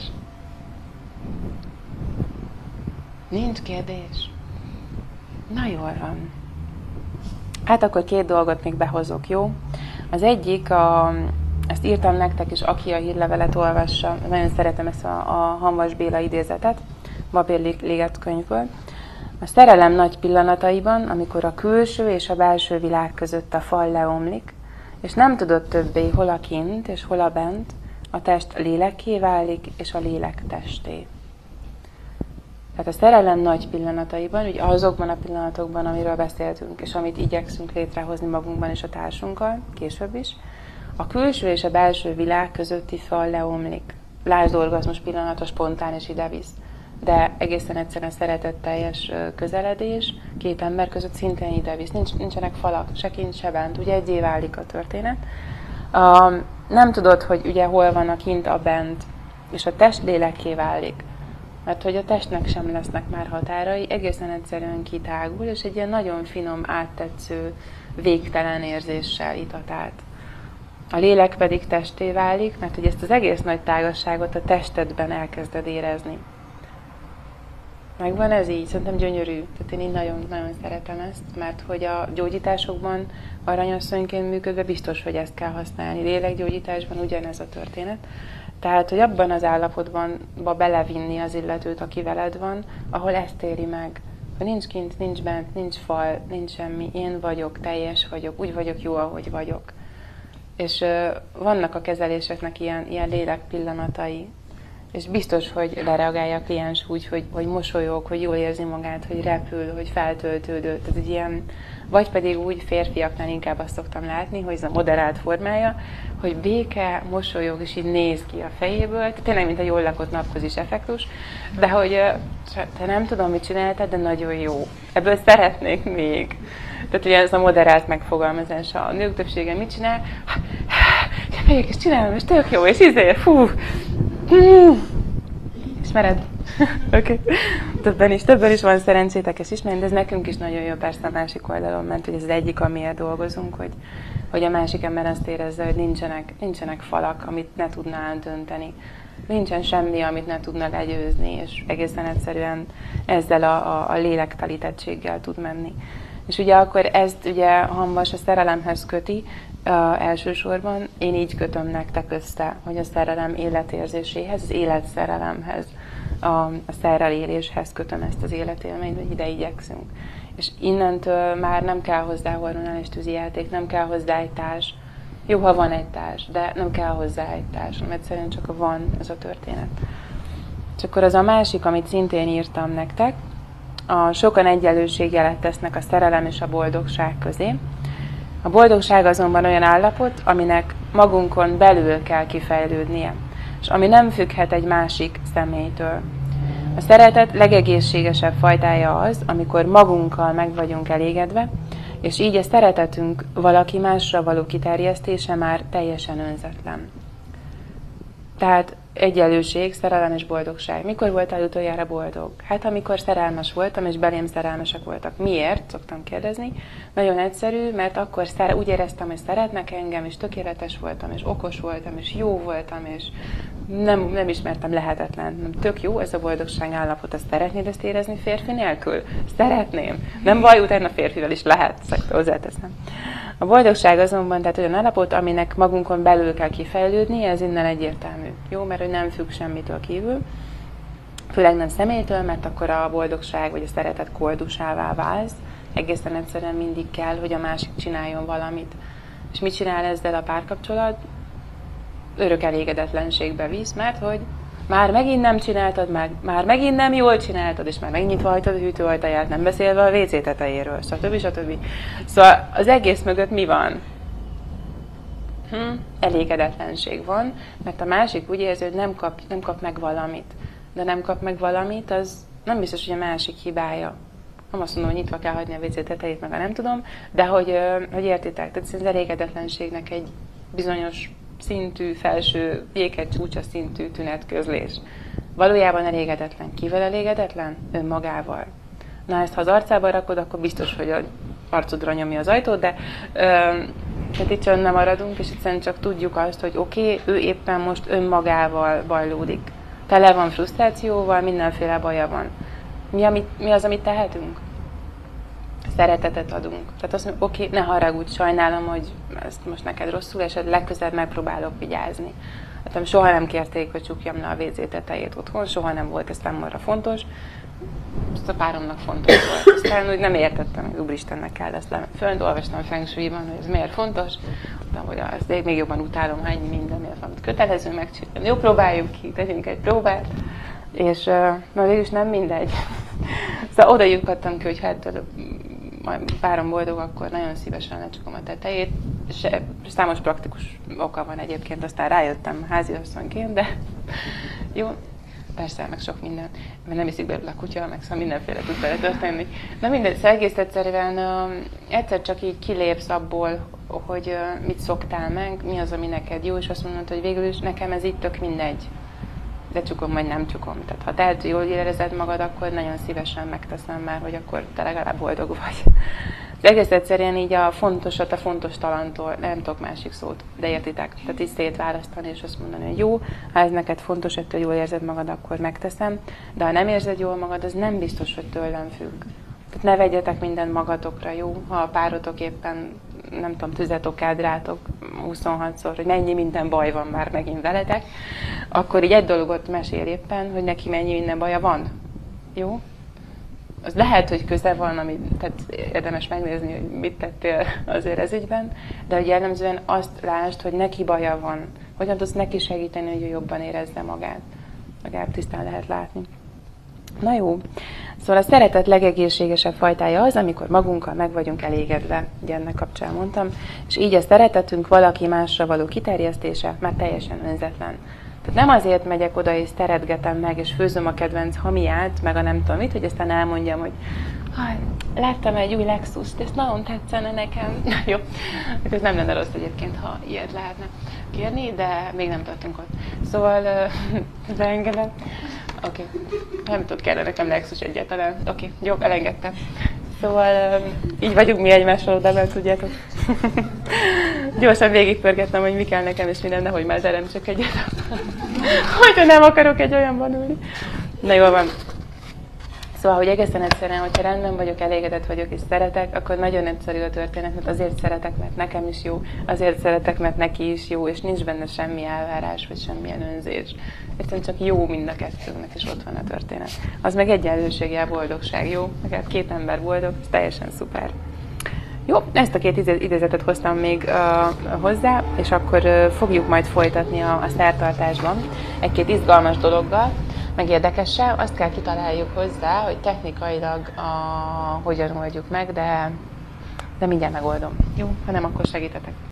Nincs kérdés? Na jól van. Hát akkor két dolgot még behozok, jó? Az egyik a... Ezt írtam nektek, és aki a hírlevelet olvassa, nagyon szeretem ezt a, a Hamvas Béla idézetet, Babér Liget könyvből. A szerelem nagy pillanataiban, amikor a külső és a belső világ között a fal leomlik, és nem tudod többé hol a kint és hol a bent, a test lélekké válik, és a lélek testé. Tehát a szerelem nagy pillanataiban, ugye azokban a pillanatokban, amiről beszéltünk, és amit igyekszünk létrehozni magunkban és a társunkkal, később is, a külső és a belső világ közötti fal leomlik. Lásd orgazmus pillanata, spontán és idevisz. De egészen egyszerűen szeretetteljes közeledés két ember között szintén idevisz. Nincs, nincsenek falak, se kint, se bent. Ugye egyé válik a történet. Uh, nem tudod, hogy ugye hol van a kint, a bent, és a test lélekké válik. Mert hogy a testnek sem lesznek már határai, egészen egyszerűen kitágul, és egy ilyen nagyon finom, áttetsző, végtelen érzéssel itat át. A lélek pedig testé válik, mert hogy ezt az egész nagy tágasságot a testedben elkezded érezni. Megvan ez így? Szerintem gyönyörű. Tehát én így nagyon-nagyon szeretem ezt, mert hogy a gyógyításokban aranyasszonyként működve biztos, hogy ezt kell használni. Lélekgyógyításban ugyanez a történet. Tehát, hogy abban az állapotban belevinni az illetőt, aki veled van, ahol ezt éri meg. Ha nincs kint, nincs bent, nincs fal, nincs semmi. Én vagyok, teljes vagyok, úgy vagyok jó, ahogy vagyok. És uh, vannak a kezeléseknek ilyen, ilyen lélek pillanatai. és biztos, hogy lereagálja a kliens úgy, hogy, hogy mosolyog, hogy jól érzi magát, hogy repül, hogy feltöltődő. Tehát egy ilyen, vagy pedig úgy férfiaknál inkább azt szoktam látni, hogy ez a moderált formája, hogy béke, mosolyog, és így néz ki a fejéből. Tehát tényleg, mint egy jól lakott napkozis effektus. De hogy te nem tudom, mit csináltad, de nagyon jó. Ebből szeretnék még. Tehát ugye ez a moderált megfogalmazás, a nők többsége mit csinál? Megyek és csinálom, és tök jó, és izé, fú! Ismered? Oké. Okay. Többen is, többen is van szerencsétek és ismerni, de ez nekünk is nagyon jó persze a másik oldalon, mert hogy ez az egyik, amiért dolgozunk, hogy, hogy a másik ember azt érezze, hogy nincsenek, nincsenek falak, amit ne tudna átdönteni. Nincsen semmi, amit ne tudna legyőzni, és egészen egyszerűen ezzel a, a, a lélektelidettséggel tud menni. És ugye akkor ezt ugye Hamvas a szerelemhez köti, uh, elsősorban én így kötöm nektek össze, hogy a szerelem életérzéséhez, az életszerelemhez, a, a szerrel éléshez kötöm ezt az életélményt, hogy ide igyekszünk. És innentől már nem kell hozzá hormonális tűzijáték, nem kell hozzá egy társ. Jó, ha van egy társ, de nem kell hozzá egy társ, mert egyszerűen csak van ez a történet. És akkor az a másik, amit szintén írtam nektek, a sokan egyenlőségjelet tesznek a szerelem és a boldogság közé. A boldogság azonban olyan állapot, aminek magunkon belül kell kifejlődnie, és ami nem függhet egy másik személytől. A szeretet legegészségesebb fajtája az, amikor magunkkal meg vagyunk elégedve, és így a szeretetünk valaki másra való kiterjesztése már teljesen önzetlen. Tehát egyenlőség, szerelem és boldogság. Mikor voltál utoljára boldog? Hát amikor szerelmes voltam, és belém szerelmesek voltak. Miért? Szoktam kérdezni. Nagyon egyszerű, mert akkor szere- úgy éreztem, hogy szeretnek engem, és tökéletes voltam, és okos voltam, és jó voltam, és nem, nem ismertem lehetetlen. Tök jó, ez a boldogság állapot. Azt szeretnéd ezt érezni férfi nélkül? Szeretném. Nem baj, utána férfivel is lehet, szakta hozzáteszem. A boldogság azonban tehát olyan állapot, aminek magunkon belül kell kifejlődni, ez innen egyértelmű. Jó, mert hogy nem függ semmitől kívül, főleg nem személytől, mert akkor a boldogság vagy a szeretet koldusává válsz. Egészen egyszerűen mindig kell, hogy a másik csináljon valamit. És mit csinál ezzel a párkapcsolat? Örök elégedetlenségbe visz, mert hogy már megint nem csináltad meg, már megint nem jól csináltad, és már megnyitva hagytad a hűtőajtaját, nem beszélve a vé cé tetejéről, stb. stb. Szóval az egész mögött mi van? Hm? Elégedetlenség van, mert a másik úgy érzi, hogy nem kap, nem kap meg valamit. De nem kap meg valamit, az nem biztos, hogy a másik hibája. Nem azt mondom, hogy nyitva kell hagyni a vé cé tetejét, meg nem tudom, de hogy, hogy értitek, tehát ez az elégedetlenségnek egy bizonyos szintű, felső, jéket csúcsa szintű tünetközlés. Valójában elégedetlen. Kivel elégedetlen? Önmagával. Na, ezt ha az arcába rakod, akkor biztos, hogy az arcodra nyomja az ajtót, de ö, tehát itt csöndben maradunk, és egyszerűen csak tudjuk azt, hogy oké, okay, ő éppen most önmagával bajlódik. Tele van frusztrációval, mindenféle baja van. Mi, amit, mi az, amit tehetünk? Szeretetet adunk. Tehát azt mondjuk, oké, okay, ne haragudj, sajnálom, hogy ezt most neked rosszul esett, legközelebb megpróbálok vigyázni. Hát soha nem kérték, hogy csukjam le a vé cé tetejét otthon, soha nem volt ez számomra fontos. Ezt a páromnak fontos volt. Aztán úgy nem értettem, hogy úristennek kell ezt le. Fönt olvastam a Feng Shui-ban, hogy ez miért fontos. Mondtam, hogy ezt még jobban utálom, hány mindenért, amit kötelező megcsinálni. Jó, próbáljuk ki, tegyünk egy próbát. És na végülis nem mindegy. Szóval oda jutottam ki, hogy hát majd párom boldog, akkor nagyon szívesen lecsukom a tetejét. És számos praktikus oka van egyébként, aztán rájöttem háziasszonyként, de jó, persze, meg sok minden, mert nem iszik belőle a kutya, meg szóval mindenféle tud bele történni. Na mindegy, szóval egész egyszerűen uh, egyszer csak így kilépsz abból, hogy uh, mit szoktál meg, mi az, ami neked jó, és azt mondod, hogy végül is nekem ez így tök mindegy. De csukom, vagy nem csukom. Tehát ha te jól érezed magad, akkor nagyon szívesen megteszem már, hogy akkor te legalább boldog vagy. De egész egyszerűen így a fontosat a fontos talantól, nem tudok másik szót, de értitek. Tehát így szétválasztani és azt mondani, hogy jó, ha ez neked fontos, hogy te jól érzed magad, akkor megteszem, de ha nem érzed jól magad, az nem biztos, hogy tőlem függ. Tehát ne vegyetek mindent magatokra, jó? Ha a párotok éppen, nem tudom, tüzet okád rátok huszonhatszor, hogy mennyi minden baj van már megint veletek, akkor így egy dolgot mesél éppen, hogy neki mennyi minden baja van. Jó? Az lehet, hogy köze van, ami, tehát érdemes megnézni, hogy mit tettél azért ez ügyben, de hogy jellemzően azt lásd, hogy neki baja van. Hogyan tudsz neki segíteni, hogy ő jobban érezze magát. legalább tisztán lehet látni. Na jó, szóval a szeretet legegészségesebb fajtája az, amikor magunkkal meg vagyunk elégedve, ugye ennek kapcsán mondtam, és így a szeretetünk valaki másra való kiterjesztése már teljesen önzetlen. Tehát nem azért megyek oda és szeretgetem meg, és főzöm a kedvenc hamiát, meg a nem tudom mit, hogy aztán elmondjam, hogy láttam egy új Lexust, és nagyon tetszene nekem. Jó, ez nem lenne rossz egyébként, ha ilyet lehetne kérni, de még nem tartunk ott. Szóval, beengedem. Oké, okay. Nem tudok, kellene nekem Lexus egyáltalán. Oké, okay. Jó, elengedtem. Szóval így vagyunk mi egymással oda, mert tudjátok. Gyorsan végigpörgettem, hogy mi kell nekem, és minden, nehogy már terem csak egyet. Hogyha nem akarok egy olyanban ülni. Na jól van. Szóval, hogy egészen egyszerűen, hogyha rendben vagyok, elégedett vagyok és szeretek, akkor nagyon egyszerű a történet, mert azért szeretek, mert nekem is jó, azért szeretek, mert neki is jó, és nincs benne semmi elvárás, vagy semmilyen önzés. Egyszerűen csak jó mind a kettőnknek, és ott van a történet. Az meg egyenlősége a boldogság, jó? Legalább két ember boldog, ez teljesen szuper. Jó, ezt a két idézetet hoztam még uh, hozzá, és akkor uh, fogjuk majd folytatni a, a szertartásban egy-két izgalmas dologgal, meg érdekessel. Azt kell kitaláljuk hozzá, hogy technikailag a, hogyan oldjuk meg, de, de mindjárt megoldom. Jó, ha nem, akkor segítetek.